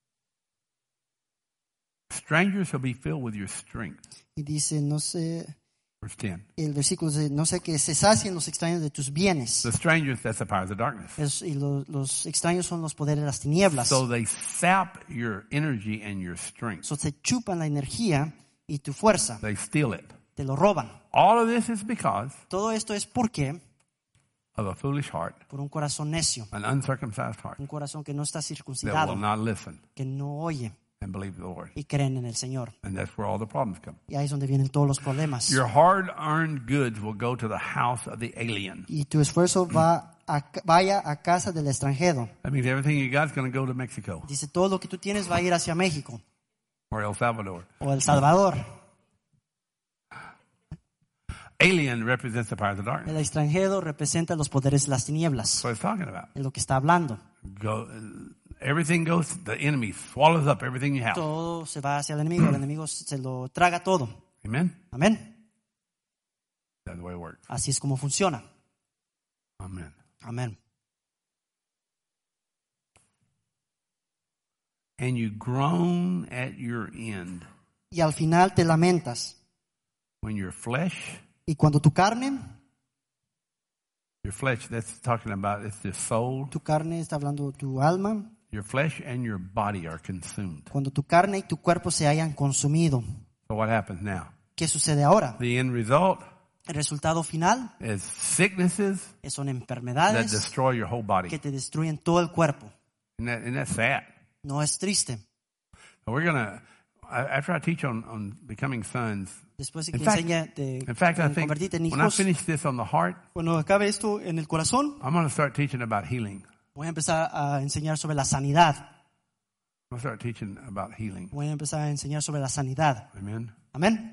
Strangers shall be filled with your strength. Y dice, no sé, Verse ten. el versículo dice, no sé que se sacien los extraños de tus bienes. The strangers, that's the powers of darkness. Es- y lo- los extraños son los poderes de las tinieblas. So they sap your energy and your strength. So, se chupan la energía y tu fuerza. They steal it. Te lo roban. All of this is because Todo esto es porque of a foolish heart, por un corazón necio, an uncircumcised heart un corazón que no está that circuncidado, will not listen que no oye and believe the Lord. y creen en el Señor. And that's where all the problems come. Y ahí es donde vienen todos los problemas. Your hard-earned goods will go to the house of the alien. Y tu esfuerzo va a, vaya a casa del extranjero. That means everything you got is going to go to Mexico Dice, todo lo que tú tienes va a ir hacia México or El Salvador. o El Salvador. Alien represents the powers of darkness. El extranjero representa los poderes de las tinieblas. That's what he's talking about. Es lo que está hablando. Go, everything goes, the enemy swallows up everything you have. Todo se va hacia el enemigo. El enemigo se lo traga todo. Amen? Amén. That's the way it works. Así es como funciona. Amen. Amén. And you groan at your end Y al final te lamentas. when your flesh, Y cuando tu carne, your flesh, that's talking about, it's the soul, tu carne está hablando tu alma, your flesh and your body are consumed. cuando tu carne y tu cuerpo se hayan consumido. So what happens now? ¿Qué sucede ahora? The end result El resultado final is sicknesses son that enfermedades destroy your whole body. que te destruyen todo el cuerpo. Isn't that, isn't that sad? No es triste. So we're going to, after I teach on, on becoming sons, Después de In que fact- enseña de in fact, I de think convertirte en when I hijos, finish this on the heart, cuando acabe esto en el corazón, I'm going to start teaching about healing. voy a empezar a enseñar sobre la sanidad. I'm going to start teaching about healing. Voy a empezar a enseñar sobre la sanidad. Amen. Amén.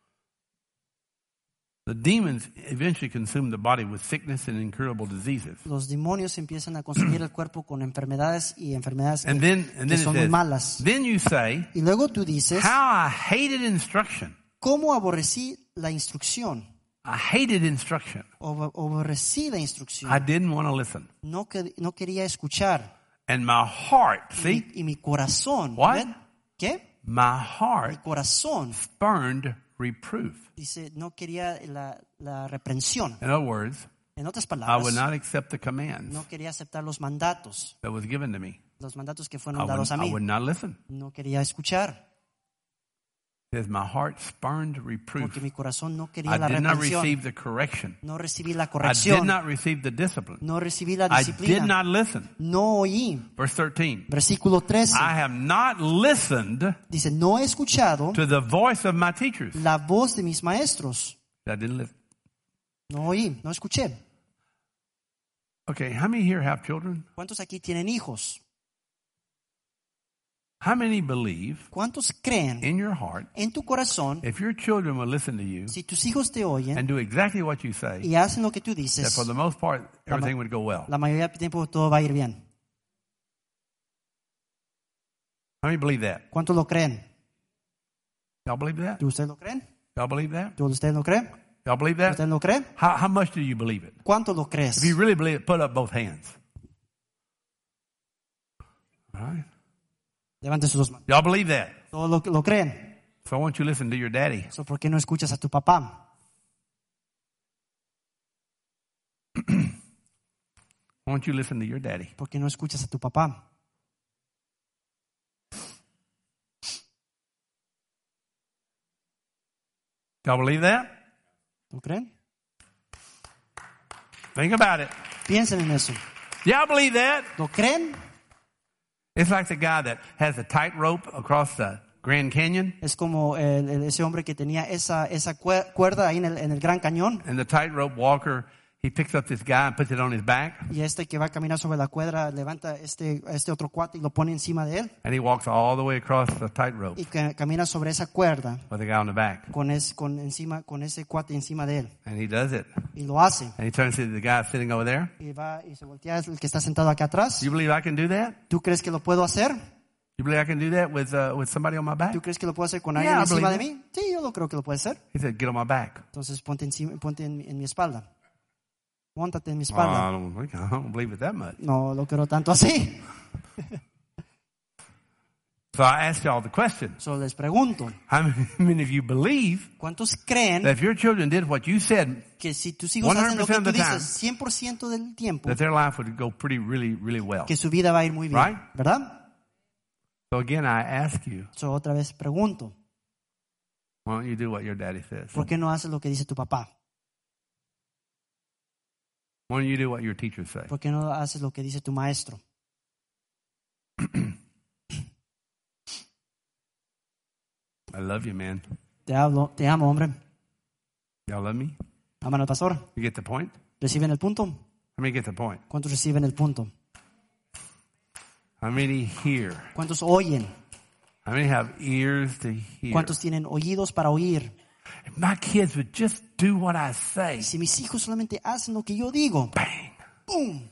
The demons eventually consume the body with sickness and incurable diseases. Los demonios empiezan a consumir el cuerpo con enfermedades y enfermedades que, And then, and que then it son muy says, malas. then you say, Y luego tú dices, how I hated instruction. ¿cómo aborrecí la instrucción? I hated instruction. Abo- Aborrecí la I instrucción. didn't want to listen. No, que, no quería escuchar. And my heart, see, Y, y mi corazón. What? ¿ven? ¿Qué? my Mi heart corazón. spurned reproof. Dice, no quería la, la reprensión. In other words, En otras I would palabras, not accept the commands no quería aceptar los mandatos. that was given to me. Los mandatos que I fueron would, dados a I mí. would not listen. No quería escuchar. It says, my heart spurned reproof. Porque mi corazón no I quería la did not reprensión. receive the correction. No recibí la I did corrección. not receive the discipline. No recibí la I did disciplina. not listen. No oí. Verse thirteen. Versículo trece. I have not listened Dice, no he escuchado to the voice of my teachers. la voz de mis maestros. I didn't listen. No oí, no escuché. Okay, how many here have children? ¿Cuántos aquí tienen hijos? How many believe ¿Cuántos creen in your heart en tu corazón, if your children will listen to you si tus hijos te oyen and do exactly what you say, y hacen lo que tú that dices, for the most part everything would go well? la mayoría del tiempo todo va a ir bien? How many believe that? ¿Cuántos lo creen? Y'all believe that? ¿Ustedes lo creen? Y'all believe that? ¿Ustedes lo creen? Y'all believe that? ¿Ustedes lo creen? How, how much do you believe it? ¿Cuánto lo crees? If you really believe it, put up both hands. All right? Levanten sus dos manos. Y'all believe that? ¿Todos lo, lo creen? So I want you to listen to your daddy. So, ¿por qué no escuchas a tu papá? I want you to listen to your daddy. ¿Por qué no escuchas a tu papá? Y'all believe that? ¿Lo creen? Think about it. Piensen en eso. Y'all believe that? ¿Lo creen? It's like the guy that has a tightrope across the Grand Canyon, Es como el- el- ese hombre que tenía esa, esa cuer- cuerda ahí en el, en el Gran Cañón. and the tightrope walker, he picks up this guy and puts it on his back, Y este que va a caminar sobre la cuerda levanta este, este otro cuate y lo pone encima de él. and he walks all the way across the tightrope Y que camina sobre esa cuerda with the guy on the back. con, es, con, encima, con ese cuate encima de él. And he does it. Y lo hace. And he turns to the guy sitting over there. Y va y se voltea el que está sentado acá atrás. You believe I can do that? ¿Tú crees que lo puedo hacer? You believe I can do that with uh, with somebody on my back? ¿Tú crees que lo puedo hacer con Yeah, alguien I encima de believe mí? Sí, yo lo creo que lo puede hacer. He said, get on my back. Entonces ponte, encima, ponte en, en mi espalda. Móntate en mi Oh, I espalda. don't, think- I don't believe it that much. No lo creo tanto así. So I asked y'all the question. Solo les pregunto, How many of you believe ¿cuántos creen that if your children did what you said, que si tus hijos hacen lo que one hundred percent tú of the time, dices cien por ciento del tiempo, that their life would go pretty, really, really well? que su vida va a ir muy bien? Right? ¿Verdad? So again, I ask you, So, otra vez pregunto, why don't you do what your daddy says? ¿por qué no haces lo que dice tu papá? Why don't you do what your teachers say? ¿Por qué no haces lo que dice tu maestro? I love you, man. Te hablo, te amo, hombre. Y'all love me? Aman al pastor. You get the point? ¿Reciben el punto? How many get the point? ¿Cuántos reciben el punto? How many hear? ¿Cuántos oyen? How many have ears to hear? ¿Cuántos tienen oídos para oír? If my kids would just do what I say, Y si mis hijos solamente hacen lo que yo digo, bang. ¡pum!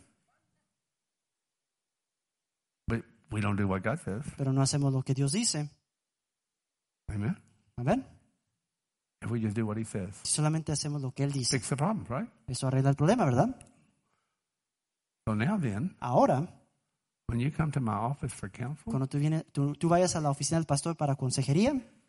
But we don't do what God says. Pero no hacemos lo que Dios dice. Amen. Amén. If we just do what He says, Si solamente hacemos lo que Él dice, fix the problem, right? eso arregla el problema, ¿verdad? So now then, Ahora, when you come to my office for counsel, cuando tú, vienes, tú, tú vayas a la oficina del pastor para consejería,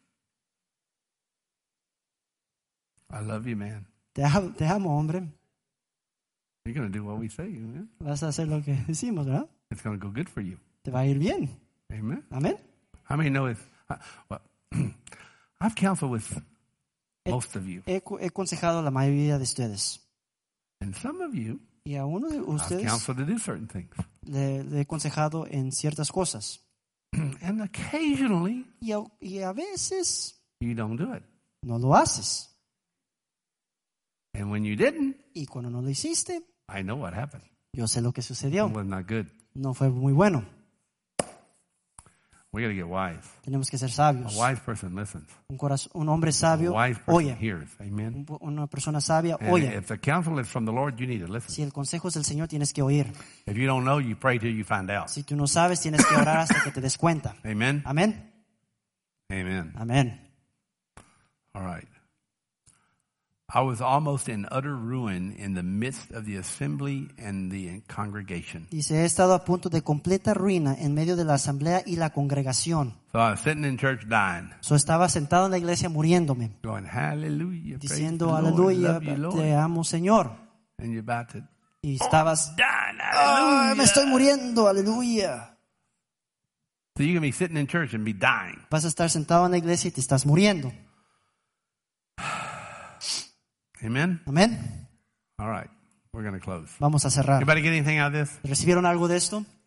I love you, man. te amo, te amo, hombre. You're going to do what we say, amen? Vas a hacer lo que decimos, ¿verdad? It's going to go good for you. Te va a ir bien. Amen. Amén. How many know it's, uh, well, I've counseled with most of you. He, he aconsejado a la mayoría de ustedes. And some of you, Y a uno de I've ustedes counseled to do certain things. le, le he aconsejado en ciertas cosas. And occasionally, Y a, y a veces you don't do it. no lo haces. And when you didn't, Y cuando no lo hiciste, I know what happened. yo sé lo que sucedió. It was not good. No fue muy bueno. We got to get wise. Tenemos que ser A sabios. wise person listens. Un, corazón, un hombre A sabio wise person oye. hears. Amen. Un- Una persona sabia And oye. if the counsel is from the Lord, you need to listen. Si el consejo es del Señor, tienes que oír. If you don't know, you pray till you find out. Si tú no sabes, tienes que orar hasta que te des cuenta. Amen. Amén. Amen. Amén. All right. I was almost in utter ruin in the midst of the assembly and the congregation. Dice, he estado a punto de completa ruina en medio de la asamblea y la congregación. So I was sitting in church dying, So estaba sentado en la iglesia muriéndome, going, hallelujah, praise the diciendo, Lord, aleluya, love you, Lord. te amo, Señor. And you're about to Y estabas, die, "Ah, hallelujah. me estoy muriendo, aleluya. So you can be sitting in church and be dying. Vas a estar sentado en la iglesia y te estás muriendo. Amen? Amén. All right. We're going to close. Vamos a cerrar. Anybody get anything out of this? ¿Recibieron algo de esto?